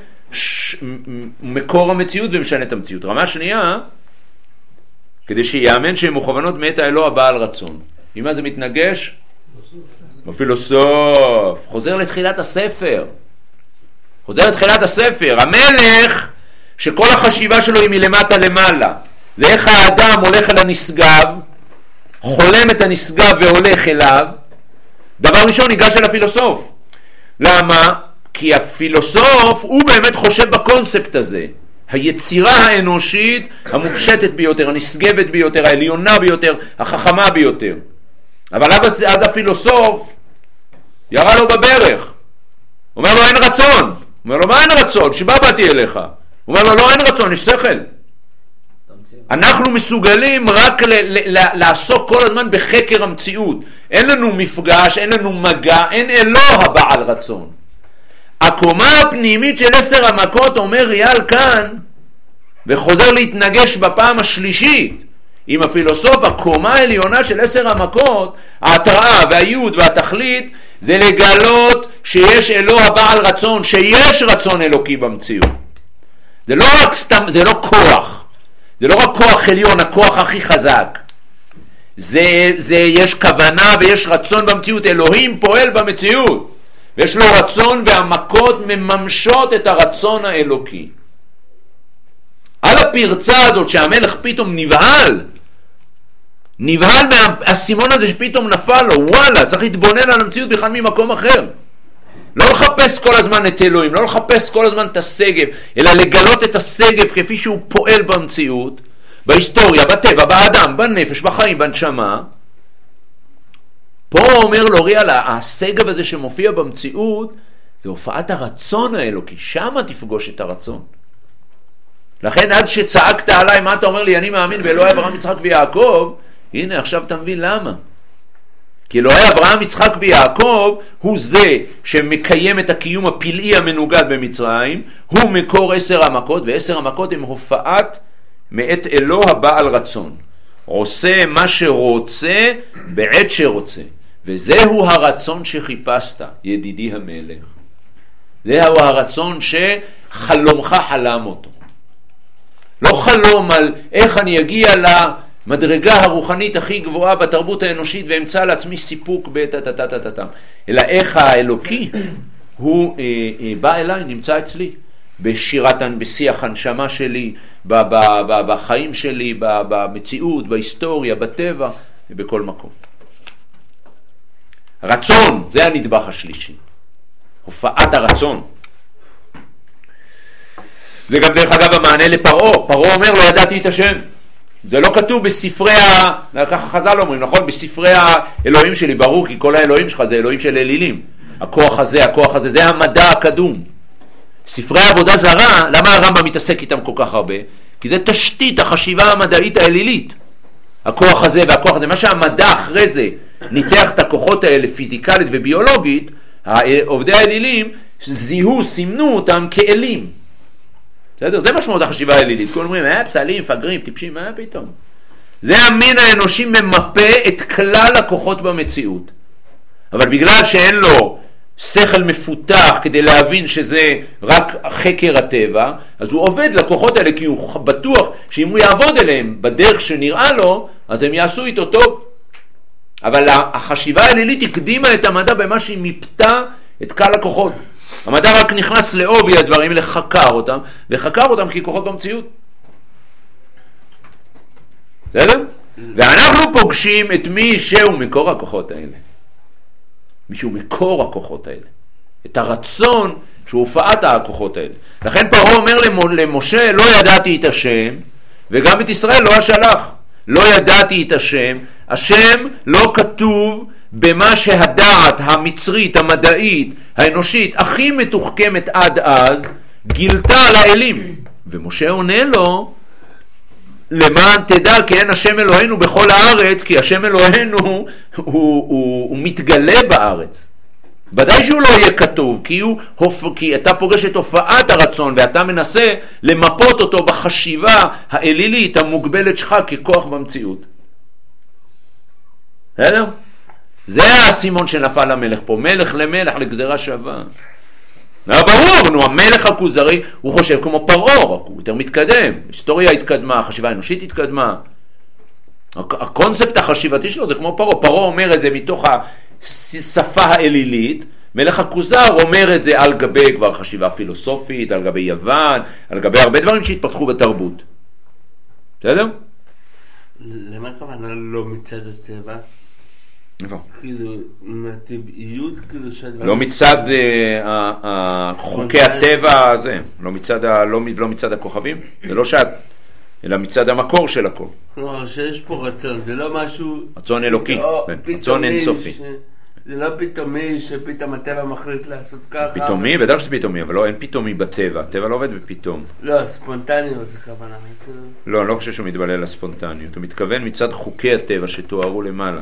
S1: שמקור המציאות ומשנה את המציאות. רמה שנייה, כדי שיאמן שהן מכוונות מאת האלוה בעל רצון. עם מה זה מתנגש? בפילוסוף. חוזר לתחילת הספר. חוזר לתחילת הספר. המלך שכל החשיבה שלו היא מלמטה למעלה. זה איך האדם הולך אל הנשגב, חולם את הנשגב והולך אליו. דבר ראשון ניגש אל הפילוסוף. למה? כי הפילוסוף הוא באמת חושב בקונספט הזה. היצירה האנושית המופשטת ביותר, הנשגבת ביותר, העליונה ביותר, החכמה ביותר. אבל אז, אז הפילוסוף ירה לו בברך. אומר לו אין רצון. אומר לו מה אין רצון? שבה באתי אליך. הוא אומר לו לא אין רצון, יש שכל. אנחנו מסוגלים רק ל- ל- ל- לעסוק כל הזמן בחקר המציאות. אין לנו מפגש, אין לנו מגע, אין אלוה בעל רצון. הקומה הפנימית של עשר המכות, אומר ריאל כאן, וחוזר להתנגש בפעם השלישית עם הפילוסוף, הקומה העליונה של עשר המכות, ההתראה והייעוד והתכלית, זה לגלות שיש אלוה בעל רצון, שיש רצון אלוקי במציאות. זה לא רק סתם, זה לא כוח. זה לא רק כוח עליון, הכוח הכי חזק. זה, זה, יש כוונה ויש רצון במציאות. אלוהים פועל במציאות. ויש לו רצון והמכות מממשות את הרצון האלוקי. על הפרצה הזאת שהמלך פתאום נבהל, נבהל מהסימון הזה שפתאום נפל לו, וואלה, צריך להתבונן על המציאות בכלל ממקום אחר. לא לחפש כל הזמן את אלוהים, לא לחפש כל הזמן את הסגב, אלא לגלות את הסגב כפי שהוא פועל במציאות, בהיסטוריה, בטבע, באדם, בנפש, בחיים, בנשמה. פה אומר לו ריאל, הסגב הזה שמופיע במציאות, זה הופעת הרצון האלוקי, שמה תפגוש את הרצון. לכן עד שצעקת עליי, מה אתה אומר לי, אני מאמין באלוהי אברהם, יצחק ויעקב, הנה עכשיו אתה מבין למה. כי אלוהי אברהם, יצחק ויעקב הוא זה שמקיים את הקיום הפלאי המנוגד במצרים, הוא מקור עשר המכות, ועשר המכות הם הופעת מאת אלוה בעל רצון. עושה מה שרוצה בעת שרוצה. וזהו הרצון שחיפשת, ידידי המלך. זהו הרצון שחלומך חלם אותו. לא חלום על איך אני אגיע למדרגה הרוחנית הכי גבוהה בתרבות האנושית ואמצא לעצמי סיפוק בתתתתתתם, אלא איך האלוקי הוא אה, אה, בא אליי, נמצא אצלי, בשירת, בשיח הנשמה שלי, ב, ב, ב, בחיים שלי, ב, במציאות, בהיסטוריה, בטבע ובכל מקום. רצון, זה הנדבך השלישי, הופעת הרצון. זה גם דרך אגב המענה לפרעה. פרעה אומר לא ידעתי את השם. זה לא כתוב בספרי ה... ככה חז"ל אומרים, נכון? בספרי האלוהים שלי, ברור, כי כל האלוהים שלך זה אלוהים של אלילים. הכוח הזה, הכוח הזה, זה המדע הקדום. ספרי העבודה זרה, למה הרמב"ם מתעסק איתם כל כך הרבה? כי זה תשתית החשיבה המדעית האלילית. הכוח הזה והכוח הזה, מה שהמדע אחרי זה ניתח את הכוחות האלה פיזיקלית וביולוגית, עובדי האלילים זיהו, סימנו אותם כאלים. בסדר? זה משמעות החשיבה האלילית. כולם אומרים, אה, פסלים, פגרים, טיפשים, מה פתאום? זה המין האנושי ממפה את כלל הכוחות במציאות. אבל בגלל שאין לו שכל מפותח כדי להבין שזה רק חקר הטבע, אז הוא עובד לכוחות האלה, כי הוא בטוח שאם הוא יעבוד אליהם בדרך שנראה לו, אז הם יעשו איתו טוב. אבל החשיבה האלילית הקדימה את המדע במה שהיא מיפתה את כלל הכוחות. המדע רק נכנס לעובי הדברים, לחקר אותם, וחקר אותם ככוחות במציאות. בסדר? ואנחנו פוגשים את מי שהוא מקור הכוחות האלה. מי שהוא מקור הכוחות האלה. את הרצון שהוא הופעת הכוחות האלה. לכן פרעה אומר למשה, לא ידעתי את השם, וגם את ישראל לא אשלח. לא ידעתי את השם, השם לא כתוב במה שהדעת המצרית, המדעית, האנושית, הכי מתוחכמת עד אז, גילתה על האלים. ומשה עונה לו, למען תדע כי אין השם אלוהינו בכל הארץ, כי השם אלוהינו הוא, הוא, הוא, הוא מתגלה בארץ. ודאי שהוא לא יהיה כתוב, כי, הוא, כי אתה פוגש את הופעת הרצון ואתה מנסה למפות אותו בחשיבה האלילית המוגבלת שלך ככוח במציאות. בסדר? זה הסימון שנפל למלך פה, מלך למלך לגזרה שווה. ברור, נו, המלך הכוזרי הוא חושב כמו פרעה, הוא יותר מתקדם, היסטוריה התקדמה, החשיבה האנושית התקדמה, הקונספט החשיבתי שלו זה כמו פרעה, פרעה אומר את זה מתוך השפה האלילית, מלך הכוזר אומר את זה על גבי כבר חשיבה פילוסופית, על גבי יוון, על גבי הרבה דברים שהתפתחו בתרבות. בסדר?
S4: למה הכוונה לא מצד הטבע?
S1: איפה?
S4: כאילו, מהטבעיות, כאילו שהדבר...
S1: לא מצד חוקי הטבע הזה, לא מצד הכוכבים, זה לא שאת, אלא מצד המקור של הכל.
S4: כלומר, שיש פה רצון, זה לא משהו...
S1: רצון אלוקי, רצון אינסופי.
S4: זה לא פתאומי שפתאום הטבע מחליט לעשות ככה.
S1: פתאומי? בטח שזה פתאומי, אבל לא, אין פתאומי בטבע, הטבע לא עובד בפתאום.
S4: לא, ספונטניות זה כוונה.
S1: לא, אני לא חושב שהוא מתבלל לספונטניות, הוא מתכוון מצד חוקי הטבע שתוארו למעלה.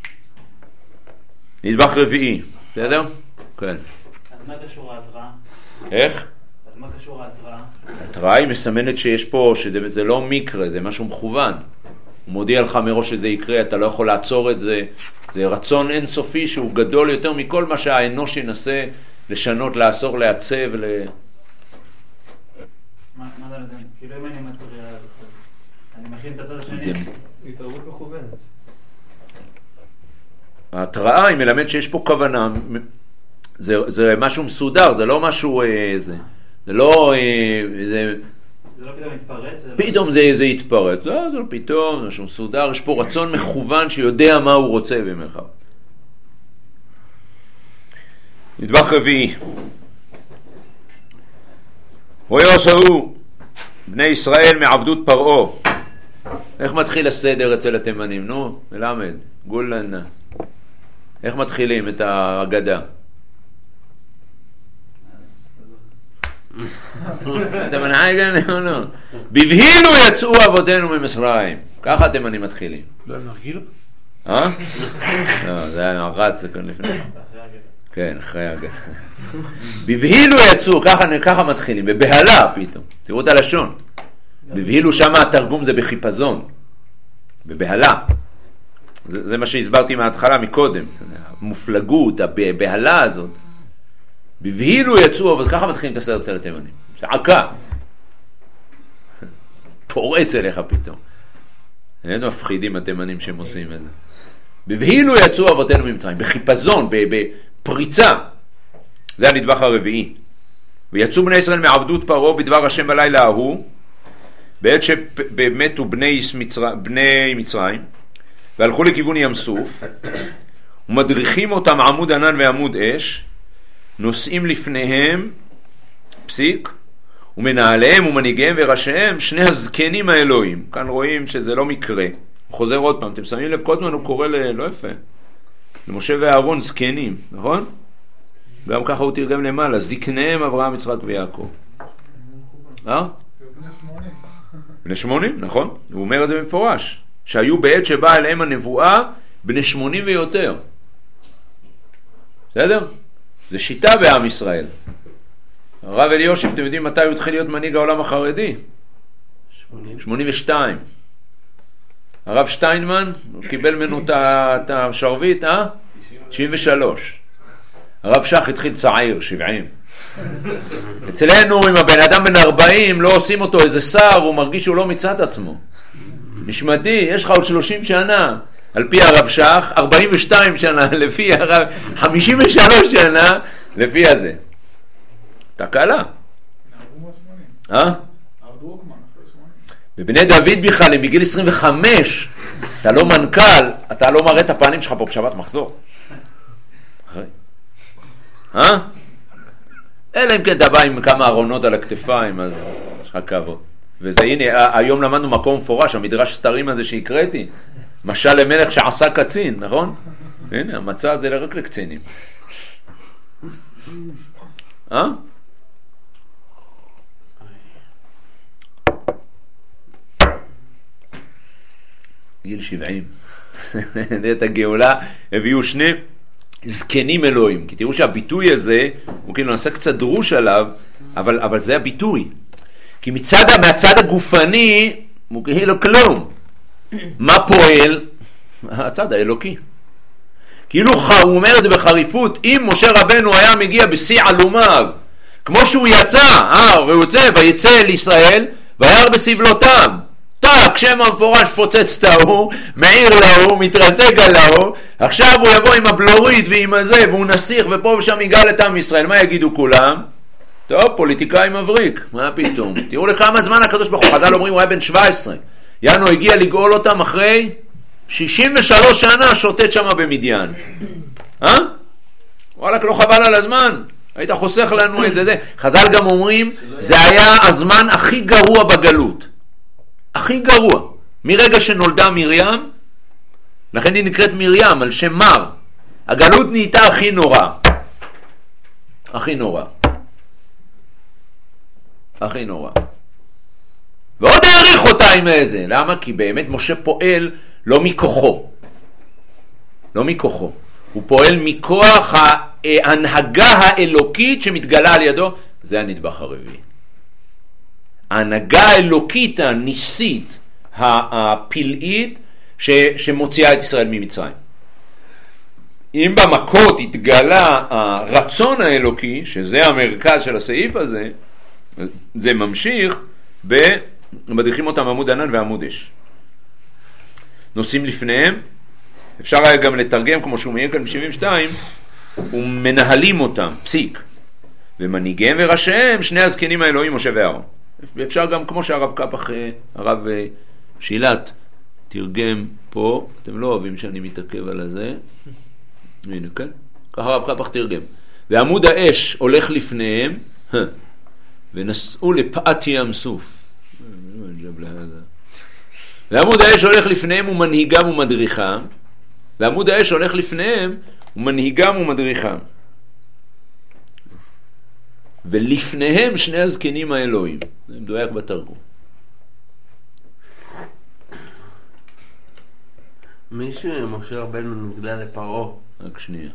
S1: נדבך רביעי, בסדר? כן.
S2: אז מה קשור ההתראה?
S1: איך?
S2: אז מה קשור ההתראה?
S1: ההתראה היא מסמנת שיש פה, שזה לא מקרה, זה משהו מכוון. הוא מודיע לך מראש שזה יקרה, אתה לא יכול לעצור את זה. זה רצון אינסופי שהוא גדול יותר מכל מה שהאנוש ינסה לשנות, לעצור, לעצב, ל...
S2: מה זה לזה? כאילו אם אני מתריע, אני מכין את הצד השני.
S3: התערבות מכוונת.
S1: ההתראה היא מלמד שיש פה כוונה, זה, זה משהו מסודר, זה לא משהו, אה, זה, זה לא, אה, זה,
S2: זה לא פתאום מתפרץ?
S1: פתאום זה, זה יתפרץ, לא, זה לא פתאום, זה משהו מסודר, יש פה רצון מכוון שיודע מה הוא רוצה במרחב. נדבך רביעי, ויוסעו בני ישראל מעבדות פרעה. איך מתחיל הסדר אצל התימנים? נו, מלמד, גולנה. איך מתחילים את ההגדה? אתה מנהי גם לא, לא. בבהילו יצאו אבותינו ממצרים. ככה התימנים מתחילים.
S4: לא נרגיל?
S1: אה? לא, זה היה רץ זה כאן לפני. כן, אחרי ההגדה. בבהילו יצאו, ככה מתחילים, בבהלה פתאום. תראו את הלשון. בבהילו שם התרגום זה בחיפזון. בבהלה. זה, זה מה שהסברתי מההתחלה מקודם, המופלגות, הבהלה הזאת. בבהילו יצאו, אבל ככה מתחילים את הסרט אצל התימנים. שעקה. פורץ אליך פתאום. אין מפחידים התימנים שהם עושים את זה. בבהילו יצאו אבותינו ממצרים, בחיפזון, בפריצה. זה הנדבך הרביעי. ויצאו בני ישראל מעבדות פרעה בדבר השם בלילה ההוא, בעת שבאמת הוא בני, מצר... בני מצרים, והלכו לכיוון ים סוף, ומדריכים אותם עמוד ענן ועמוד אש, נושאים לפניהם, פסיק, ומנהליהם ומנהיגיהם וראשיהם, שני הזקנים האלוהים. כאן רואים שזה לא מקרה. הוא חוזר עוד פעם, אתם שמים לב, כל הזמן הוא קורא ל... לא יפה. למשה ואהרון זקנים, נכון? גם ככה הוא תרגם למעלה, זקניהם אברהם, יצחק ויעקב. אה? בני שמונים, נכון? הוא אומר את זה במפורש. שהיו בעת שבאה אליהם הנבואה בני שמונים ויותר. בסדר? זה שיטה בעם ישראל. הרב אליושיב, אתם יודעים מתי הוא התחיל להיות מנהיג העולם החרדי? שמונים ושתיים. הרב שטיינמן, הוא קיבל ממנו את השרביט, אה? תשעים ושלוש. הרב שח התחיל צעיר, שבעים. אצלנו, אם הבן אדם בן ארבעים, לא עושים אותו איזה שר, הוא מרגיש שהוא לא מצאת עצמו. נשמתי, יש לך עוד שלושים שנה, על פי הרב שח, ארבעים ושתיים שנה, לפי הרב, חמישים ושלוש שנה, לפי הזה. תקלה. אה? בבני דוד בכלל, הם בגיל עשרים וחמש, אתה לא מנכ"ל, אתה לא מראה את הפנים שלך פה בשבת מחזור. אה? אלא אם כן אתה בא עם כמה ארונות על הכתפיים, אז יש לך כבוד. וזה הנה, היום למדנו מקום מפורש, המדרש סתרים הזה שהקראתי, משל למלך שעשה קצין, נכון? הנה, המצע זה רק לקצינים. אה? גיל שבעים. את הגאולה הביאו שני זקנים אלוהים, כי תראו שהביטוי הזה, הוא כאילו נעשה קצת דרוש עליו, אבל, אבל זה הביטוי. כי מצד, מהצד הגופני, הוא כאילו כלום. מה פועל? הצד האלוקי. כאילו הוא אומר את זה בחריפות, אם משה רבנו היה מגיע בשיא עלומיו, כמו שהוא יצא, אה, והוא יוצא, ויצא אל ישראל, וירא בסבלותם. טק, שם המפורש פוצץ תאו, מעיר להוא, מתרסק עליו, עכשיו הוא יבוא עם הבלורית ועם הזה, והוא נסיך, ופה ושם יגאל את עם ישראל. מה יגידו כולם? טוב, פוליטיקאי מבריק, מה פתאום? תראו לכמה זמן הקדוש ברוך הוא, חז"ל אומרים, הוא היה בן שבע עשרה. יאנו הגיע לגאול אותם אחרי שישים ושלוש שנה שוטט שם במדיין. אה? וואלק, לא חבל על הזמן. היית חוסך לנו את זה. חז"ל גם אומרים, זה היה הזמן הכי גרוע בגלות. הכי גרוע. מרגע שנולדה מרים, לכן היא נקראת מרים, על שם מר. הגלות נהייתה הכי נורא. הכי נורא. הכי נורא. ועוד העריך אותה עם איזה. למה? כי באמת משה פועל לא מכוחו. לא מכוחו. הוא פועל מכוח ההנהגה האלוקית שמתגלה על ידו. זה הנדבך הרביעי. ההנהגה האלוקית, הניסית, הפלאית, ש, שמוציאה את ישראל ממצרים. אם במכות התגלה הרצון האלוקי, שזה המרכז של הסעיף הזה, זה ממשיך במדריכים אותם עמוד ענן ועמוד אש. נושאים לפניהם, אפשר היה גם לתרגם, כמו שהוא מעיר כאן ב-שבעים ושתיים, ומנהלים אותם, פסיק. ומנהיגיהם וראשיהם, שני הזקנים האלוהים, משה ואהרון. ואפשר גם, כמו שהרב קפח, הרב שילת, תרגם פה, אתם לא אוהבים שאני מתעכב על הזה, הנה, כן? ככה הרב קפח תרגם. ועמוד האש הולך לפניהם, ונסעו לפעת ים סוף. ועמוד האש הולך לפניהם ומנהיגם ומדריכם, ועמוד האש הולך לפניהם ומנהיגם ומדריכם. ולפניהם שני הזקנים האלוהים. זה מדויק בתרגום.
S4: מישהו משה רבנו נגלה לפרעה.
S1: רק שנייה.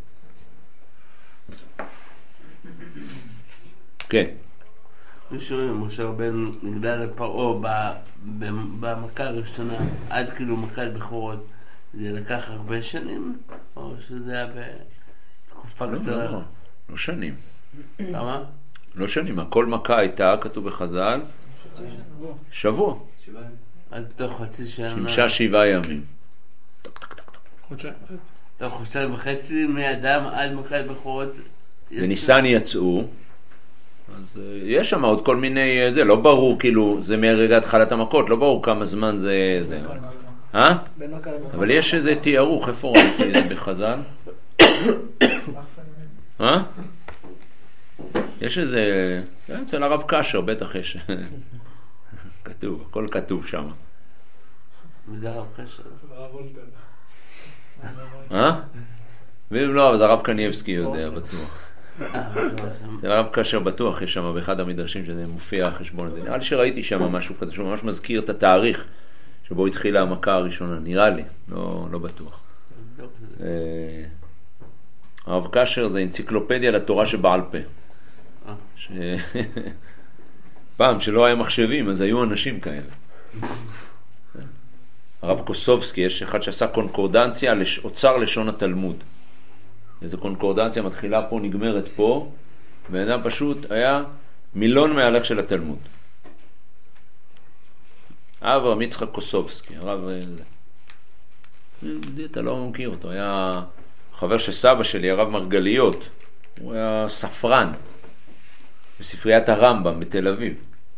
S1: כן.
S4: מישהו משה רבנו נגלה לפרעה במכה הראשונה, עד כאילו מכת בכורות. זה לקח הרבה שנים? או שזה היה בתקופה קצרה?
S1: לא, לא שנים.
S4: למה?
S1: לא שנים, הכל מכה הייתה, כתוב בחז"ל, שבוע.
S4: עד תוך חצי שנה.
S1: שימשה שבעה ימים.
S3: חודשיים וחצי.
S4: תוך חודשיים וחצי מאדם עד מכת בכורות.
S1: וניסן יצאו, אז יש שם עוד כל מיני, זה לא ברור, כאילו, זה מרגע התחלת המכות, לא ברור כמה זמן זה... אה? אבל יש איזה תיארוך, איפה ראיתי את זה בחז"ל? אה? יש איזה, אצל הרב קשר, בטח יש, כתוב, הכל כתוב שם.
S4: וזה הרב קשר.
S1: אה? ואם לא, אז הרב קניאבסקי יודע, בטוח. אצל הרב קשר בטוח, יש שם באחד המדרשים שזה מופיע החשבון הזה. נראה לי שראיתי שם משהו כזה, שהוא ממש מזכיר את התאריך שבו התחילה המכה הראשונה, נראה לי, לא, לא בטוח. הרב קשר זה אנציקלופדיה לתורה שבעל פה. ש... פעם שלא היה מחשבים, אז היו אנשים כאלה. הרב קוסובסקי, יש אחד שעשה קונקורדנציה על אוצר לשון התלמוד. איזו קונקורדנציה מתחילה פה, נגמרת פה, ואדם פשוט היה מילון מהלך של התלמוד. אברהם יצחק קוסובסקי, הרב... אתה לא מכיר אותו, היה חבר של סבא שלי, הרב מרגליות. הוא היה ספרן בספריית הרמב"ם בתל אביב.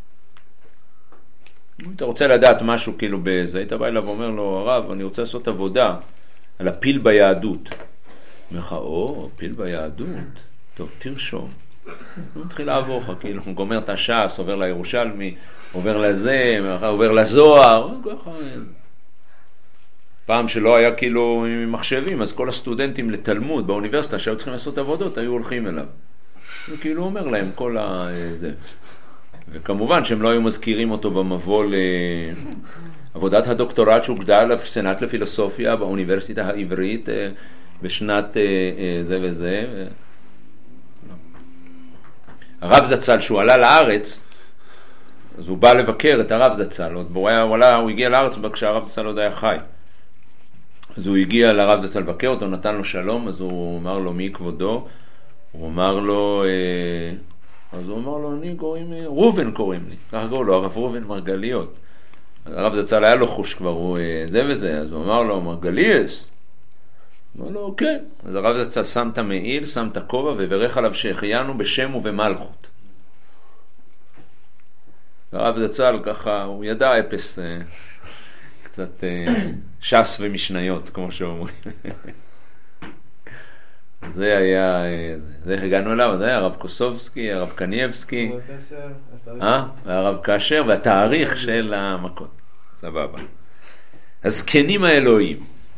S1: אם אתה רוצה לדעת משהו כאילו בזה, היית בא אליו ואומר לו, הרב, אני רוצה לעשות עבודה על הפיל ביהדות. אומר לך, או, פיל ביהדות, טוב, תרשום. הוא מתחיל לעבור לך, כאילו, הוא גומר את הש"ס, עובר לירושלמי, עובר לזה, עובר לזוהר, ככה. פעם שלא היה כאילו מחשבים, אז כל הסטודנטים לתלמוד באוניברסיטה שהיו צריכים לעשות עבודות, היו הולכים אליו. וכאילו אומר להם כל ה... זה. וכמובן שהם לא היו מזכירים אותו במבוא לעבודת הדוקטורט שהוקדשה לסנאט לפילוסופיה באוניברסיטה העברית בשנת זה וזה. הרב זצ"ל, שהוא עלה לארץ, אז הוא בא לבקר את הרב זצ"ל, הוא, היה, הוא, עלה, הוא הגיע לארץ כשהרב זצ"ל עוד היה חי. אז הוא הגיע לרב זצ"ל לבקר אותו, נתן לו שלום, אז הוא אמר לו מי כבודו? הוא אמר לו, אה, אז הוא אמר לו, אני קוראים, רובן קוראים לי, ככה קוראים לו, הרב רובן מרגליות. הרב זצ"ל היה לו חוש כבר, הוא זה וזה, אז הוא אמר לו, מרגליאס? הוא אמר לו, כן. אז הרב זצ"ל שם את המעיל, שם את הכובע וברך עליו שהחיינו בשם ובמלכות. הרב זצ"ל ככה, הוא ידע אפס, אה, קצת אה, ש"ס ומשניות, כמו שאומרים. זה היה, זה איך הגענו אליו, זה היה הרב קוסובסקי, הרב קניאבסקי, אה? הרב קשר והתאריך של המכות. סבבה. הזקנים האלוהים,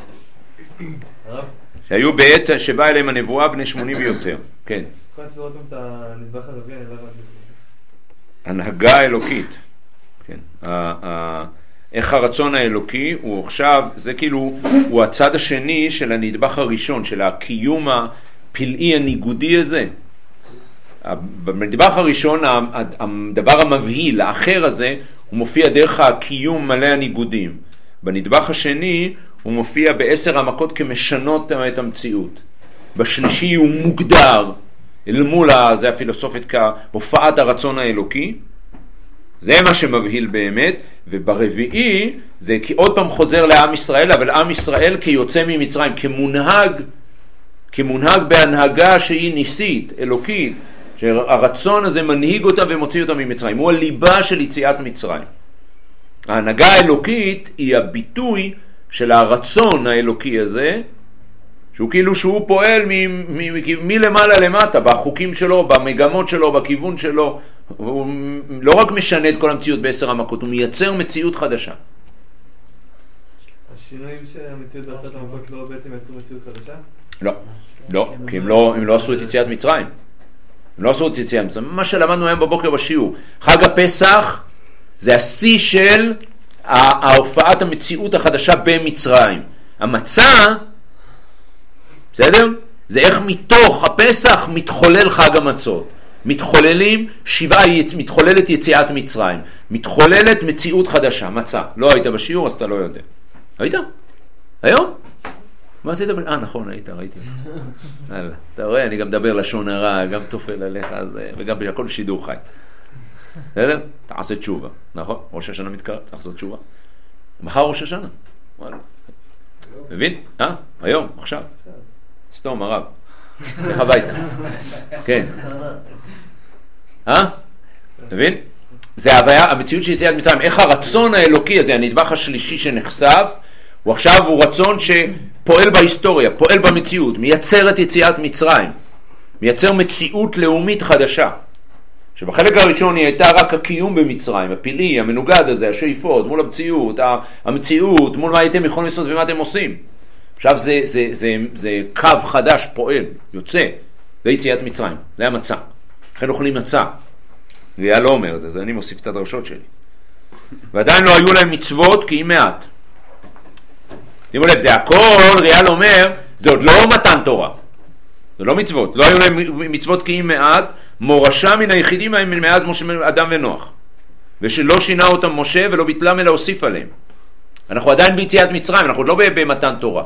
S1: שהיו בעת שבא אליהם הנבואה בני שמונים ויותר. כן.
S5: יכול להסביר אותם את הנדבך הרביעי, אני לא יודעת.
S1: הנהגה האלוקית. כן. איך הרצון האלוקי הוא עכשיו, זה כאילו, הוא הצד השני של הנדבך הראשון, של הקיום הפלאי הניגודי הזה. בנדבך הראשון, הדבר המבהיל, האחר הזה, הוא מופיע דרך הקיום מלא הניגודים. בנדבך השני, הוא מופיע בעשר המכות כמשנות את המציאות. בשלישי הוא מוגדר, אל מול זה הפילוסופית כהופעת הרצון האלוקי. זה מה שמבהיל באמת, וברביעי זה עוד פעם חוזר לעם ישראל, אבל עם ישראל כיוצא ממצרים, כמונהג, כמונהג בהנהגה שהיא ניסית, אלוקית, שהרצון הזה מנהיג אותה ומוציא אותה ממצרים, הוא הליבה של יציאת מצרים. ההנהגה האלוקית היא הביטוי של הרצון האלוקי הזה, שהוא כאילו שהוא פועל מלמעלה למטה, בחוקים שלו, במגמות שלו, בכיוון שלו, הוא לא רק משנה את כל המציאות בעשר המכות, הוא מייצר מציאות חדשה.
S5: השינויים שהמציאות בעשרת המכות לא בעצם יצרו מציאות חדשה?
S1: לא, לא, כי הם לא, הם לא עשו את יציאת מצרים. הם לא עשו את יציאת מצרים. מה שלמדנו היום בבוקר בשיעור, חג הפסח זה השיא של ההופעת המציאות החדשה במצרים. המצה, בסדר? זה איך מתוך הפסח מתחולל חג המצות. מתחוללים שבעה, מתחוללת יציאת מצרים, מתחוללת מציאות חדשה, מצה. לא היית בשיעור אז אתה לא יודע. היית? היום? מה עשית? אה נכון, היית, ראיתי. הלאה, אתה רואה, אני גם מדבר לשון הרע, גם תופל עליך, וגם הכל שידור חי. בסדר? תעשה תשובה, נכון? ראש השנה מתקרב, צריך לעשות תשובה. מחר ראש השנה. מבין? אה? היום, עכשיו. סתום, הרב. לך הביתה. כן. אה? מבין? זה ההוויה, המציאות של יציאת מצרים. איך הרצון האלוקי הזה, הנדבך השלישי שנחשף, הוא עכשיו הוא רצון שפועל בהיסטוריה, פועל במציאות, מייצר את יציאת מצרים. מייצר מציאות לאומית חדשה. שבחלק הראשון היא הייתה רק הקיום במצרים, הפלאי, המנוגד הזה, השאיפות, מול המציאות, המציאות, מול מה הייתם יכולים לעשות ומה אתם עושים. עכשיו זה, זה, זה, זה קו חדש פועל, יוצא, זה יציאת מצרים, זה המצה. לכן אוכלים מצה. זה היה לא אומר את זה, זה אני מוסיף את הדרשות שלי. ועדיין לא היו להם מצוות כי היא מעט. שימו לב, זה הכל, ריאל אומר, זה עוד לא מתן תורה. זה לא מצוות, לא היו להם מצוות כי היא מעט, מורשה מן היחידים הם מאז משה אדם ונוח. ושלא שינה אותם משה ולא ביטלם אלא הוסיף עליהם. אנחנו עדיין ביציאת מצרים, אנחנו עוד לא במתן תורה.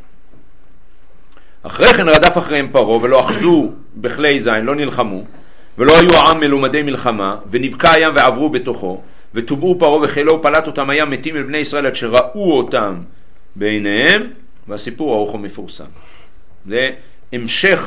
S1: אחרי כן רדף אחריהם פרעה ולא אחזו בכלי זין, לא נלחמו, ולא היו העם מלומדי מלחמה, ונבקע הים ועברו בתוכו, וטובעו פרעה וחילו פלט אותם הים מתים אל בני ישראל עד שראו אותם בעיניהם, והסיפור ארוך ומפורסם. זה המשך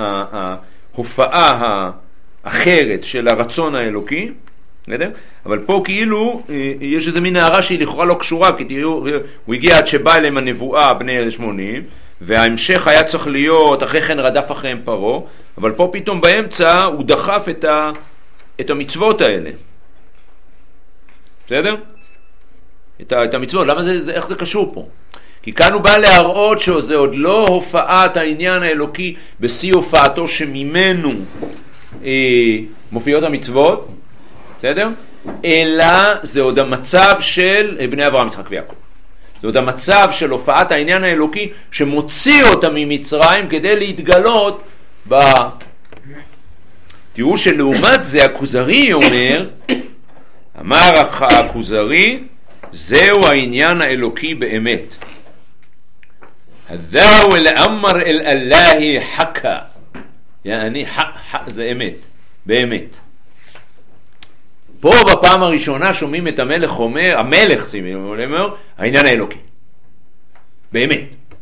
S1: ההופעה האחרת של הרצון האלוקי, אבל פה כאילו יש איזה מין הערה שהיא לכאורה לא קשורה, כי תראו, הוא הגיע עד שבא אליהם הנבואה בני שמונים, וההמשך היה צריך להיות אחרי כן רדף אחריהם פרעה, אבל פה פתאום באמצע הוא דחף את, ה, את המצוות האלה. בסדר? את, ה, את המצוות, למה זה, זה, איך זה קשור פה? כי כאן הוא בא להראות שזה עוד לא הופעת העניין האלוקי בשיא הופעתו שממנו אה, מופיעות המצוות, בסדר? אלא זה עוד המצב של בני אברהם, יצחק ויעקב. זה עוד המצב של הופעת העניין האלוקי שמוציא אותם ממצרים כדי להתגלות ב... תראו שלעומת זה הכוזרי אומר, אמר הכוזרי, זהו העניין האלוקי באמת. הדאו אל אמר אל אלוהי חכה, יעני חק, חק, זה אמת, באמת. פה בפעם הראשונה שומעים את המלך אומר, המלך אומר, העניין האלוקי. באמת.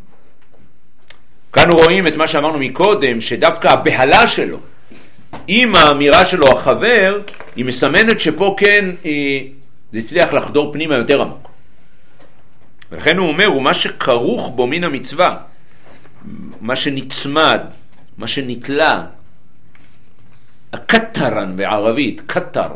S1: כאן רואים את מה שאמרנו מקודם, שדווקא הבהלה שלו, עם האמירה שלו החבר, היא מסמנת שפה כן זה הצליח לחדור פנימה יותר עמוק. ולכן הוא אומר, הוא מה שכרוך בו מן המצווה, מה שנצמד, מה שנתלה, הקטרן בערבית, קטר,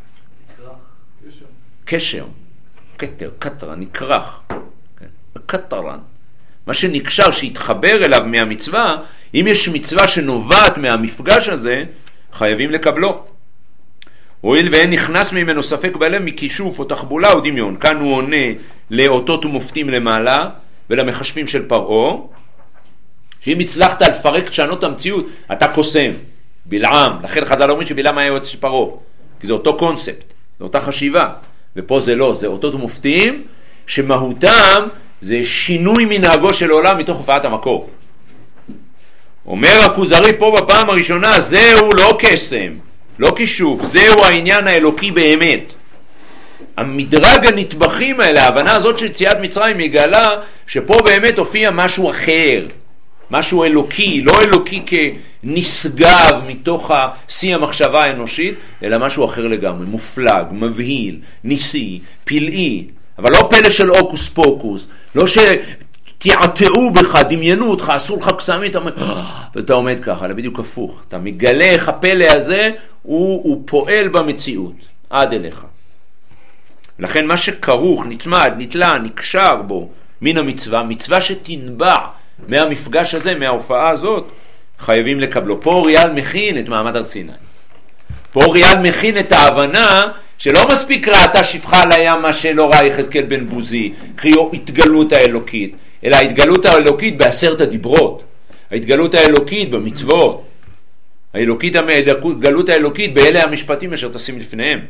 S1: קשר, קטר, קטרן, נקרח, הקטרן, מה שנקשר, שהתחבר אליו מהמצווה, אם יש מצווה שנובעת מהמפגש הזה, חייבים לקבלו. הואיל ואין נכנס ממנו ספק בלב מכישוף או תחבולה או דמיון. כאן הוא עונה לאותות ומופתים למעלה ולמחשבים של פרעה, שאם הצלחת לפרק תשנות המציאות, אתה קוסם, בלעם. לכן חז"ל אומרים שבלעם היה יועץ של פרעה, כי זה אותו קונספט, זה אותה חשיבה. ופה זה לא, זה אותות ומופתים שמהותם זה שינוי מנהגו של העולם מתוך הופעת המקור. אומר הכוזרי פה בפעם הראשונה, זהו לא קסם, לא כישוף, זהו העניין האלוקי באמת. המדרג הנטבחים האלה, ההבנה הזאת של יציאת מצרים מגלה שפה באמת הופיע משהו אחר, משהו אלוקי, לא אלוקי כנשגב מתוך שיא המחשבה האנושית, אלא משהו אחר לגמרי, מופלג, מבהיל, ניסי, פלאי, אבל לא פלא של אוקוס פוקוס, לא שתעתעו בך, דמיינו אותך, אסור לך קסמים, אתה אומר, ואתה עומד ככה, זה בדיוק הפוך, אתה מגלה איך הפלא הזה, הוא, הוא פועל במציאות, עד אליך. לכן מה שכרוך, נצמד, נתלה, נקשר בו, מן המצווה, מצווה שתנבע מהמפגש הזה, מההופעה הזאת, חייבים לקבלו. פה אוריאל מכין את מעמד הר סיני. פה אוריאל מכין את ההבנה שלא מספיק ראתה שפחה על הים מה שלא ראה יחזקאל בן בוזי, קריאו התגלות האלוקית, אלא ההתגלות האלוקית בעשרת הדיברות, ההתגלות האלוקית במצוות, האלוקית, ההתגלות האלוקית באלה המשפטים אשר תשים לפניהם.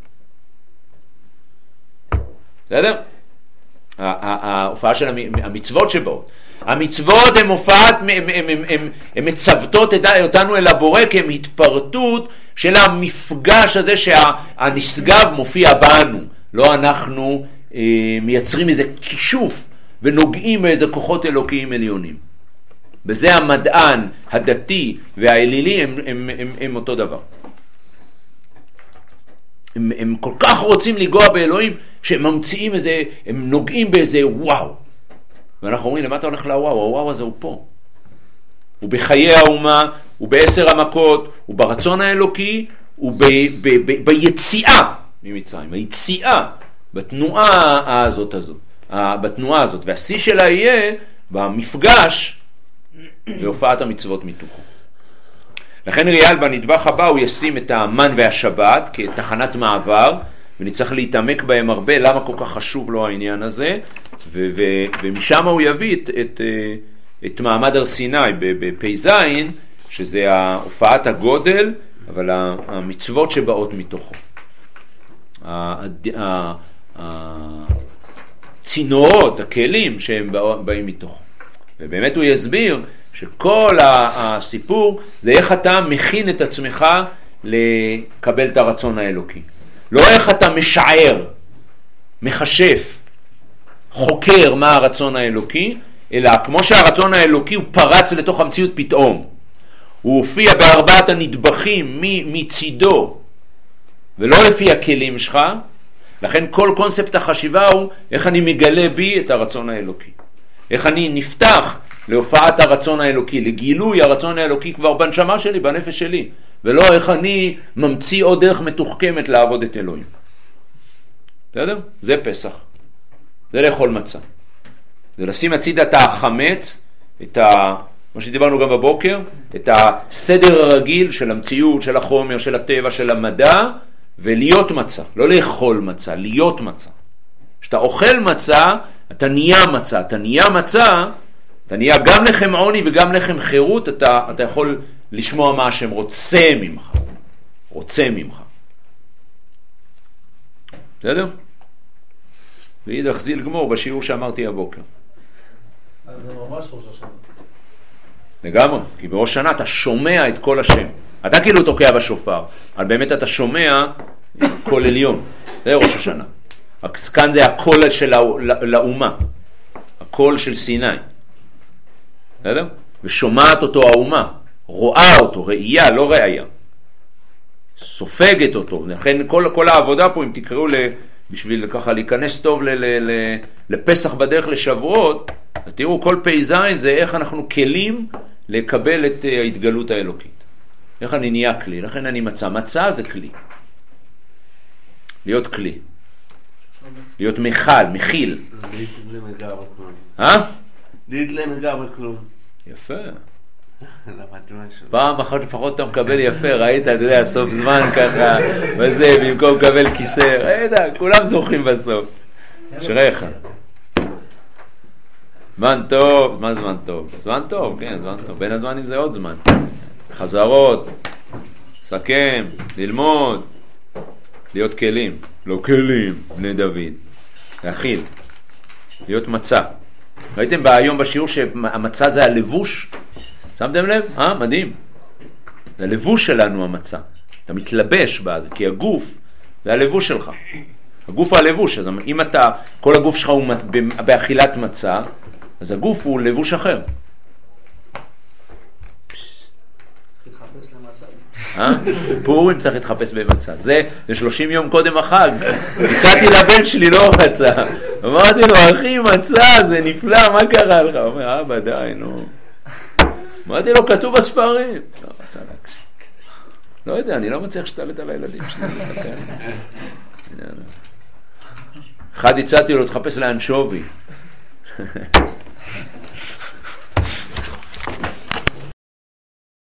S1: בסדר? ההופעה של המצוות שבאות. המצוות הן הופעת, הן מצוותות אותנו אל הבורא כהן התפרטות של המפגש הזה שהנשגב מופיע בנו. לא אנחנו מייצרים איזה כישוף ונוגעים באיזה כוחות אלוקיים עליונים. בזה המדען, הדתי והאלילי הם, הם, הם, הם אותו דבר. הם, הם כל כך רוצים לגוע באלוהים שהם ממציאים איזה, הם נוגעים באיזה וואו. ואנחנו אומרים, למה אתה הולך לוואו? הוואו הזה הוא פה. הוא בחיי האומה, הוא בעשר המכות, הוא ברצון האלוקי, הוא ב, ב, ב, ביציאה ממצרים. היציאה, בתנועה הזאת הזאת, בתנועה הזאת. והשיא שלה יהיה במפגש והופעת המצוות מתוכו. לכן ריאל בנדבך הבא הוא ישים את המן והשבת כתחנת מעבר, ונצטרך להתעמק בהם הרבה, למה כל כך חשוב לו העניין הזה, ו- ו- ומשם הוא יביא את, את, את מעמד הר סיני בפייזין, שזה הופעת הגודל, אבל המצוות שבאות מתוכו. הצינורות, הכלים שהם באים מתוכו. ובאמת הוא יסביר שכל הסיפור זה איך אתה מכין את עצמך לקבל את הרצון האלוקי. לא איך אתה משער, מחשף, חוקר מה הרצון האלוקי, אלא כמו שהרצון האלוקי הוא פרץ לתוך המציאות פתאום. הוא הופיע בארבעת הנדבכים מצידו, ולא לפי הכלים שלך. לכן כל קונספט החשיבה הוא איך אני מגלה בי את הרצון האלוקי. איך אני נפתח להופעת הרצון האלוקי, לגילוי הרצון האלוקי כבר בנשמה שלי, בנפש שלי, ולא איך אני ממציא עוד דרך מתוחכמת לעבוד את אלוהים. בסדר? זה פסח. זה לאכול מצה. זה לשים הצידה את החמץ, את ה... מה שדיברנו גם בבוקר, את הסדר הרגיל של המציאות, של החומר, של הטבע, של המדע, ולהיות מצה, לא לאכול מצה, להיות מצה. כשאתה אוכל מצה, אתה נהיה מצה, אתה נהיה מצה, אתה נהיה גם לחם עוני וגם לחם חירות, אתה, אתה יכול לשמוע מה השם רוצה ממך, רוצה ממך. בסדר? ואידך זיל גמור בשיעור שאמרתי הבוקר.
S3: אז זה ממש ראש השנה.
S1: לגמרי, כי בראש שנה אתה שומע את כל השם. אתה כאילו תוקע בשופר, אבל באמת אתה שומע קול עליון. זה ראש השנה. כאן זה הקול של האומה, הקול של סיני. בסדר? ושומעת אותו האומה, רואה אותו, ראייה, לא ראייה. סופגת אותו. לכן כל, כל העבודה פה, אם תקראו ל, בשביל ככה להיכנס טוב ל, ל, ל, לפסח בדרך לשבועות, אז תראו, כל פייזיין זה איך אנחנו כלים לקבל את ההתגלות האלוקית. איך אני נהיה כלי, לכן אני מצא. מצא זה כלי. להיות כלי. להיות מחל, מכיל.
S4: להתלה מגר בכלום.
S1: אה?
S4: להתלה מגר בכלום.
S1: יפה.
S4: למדתי משהו.
S1: פעם אחת לפחות אתה מקבל יפה, ראית, אתה יודע, סוף זמן ככה, וזה, במקום לקבל כיסא, ראית, כולם זוכים בסוף. שריך. זמן טוב, מה זמן טוב? זמן טוב, כן, זמן טוב. בין הזמנים זה עוד זמן. חזרות, סכם, ללמוד, להיות כלים. לא כלים, בני דוד. להכיל. להיות מצה. ראיתם היום בשיעור שהמצה זה הלבוש? שמתם לב? אה, מדהים. זה הלבוש שלנו המצה. אתה מתלבש בזה, כי הגוף זה הלבוש שלך. הגוף הוא הלבוש. אז אם אתה, כל הגוף שלך הוא באכילת מצה, אז הגוף הוא לבוש אחר.
S2: להתחפש למצב.
S1: אה? פורים צריך להתחפש במצה. זה, זה שלושים יום קודם החג. הצעתי לבן שלי לא מצה. אמרתי לו, אחי, מצה, זה נפלא, מה קרה לך? הוא אומר, אבא, די, נו. אמרתי לו, כתוב בספרים. לא, מצא להקשיב. לא יודע, אני לא מצליח שתלת על הילדים שלי. אחד הצעתי לו, תחפש לאנשובי.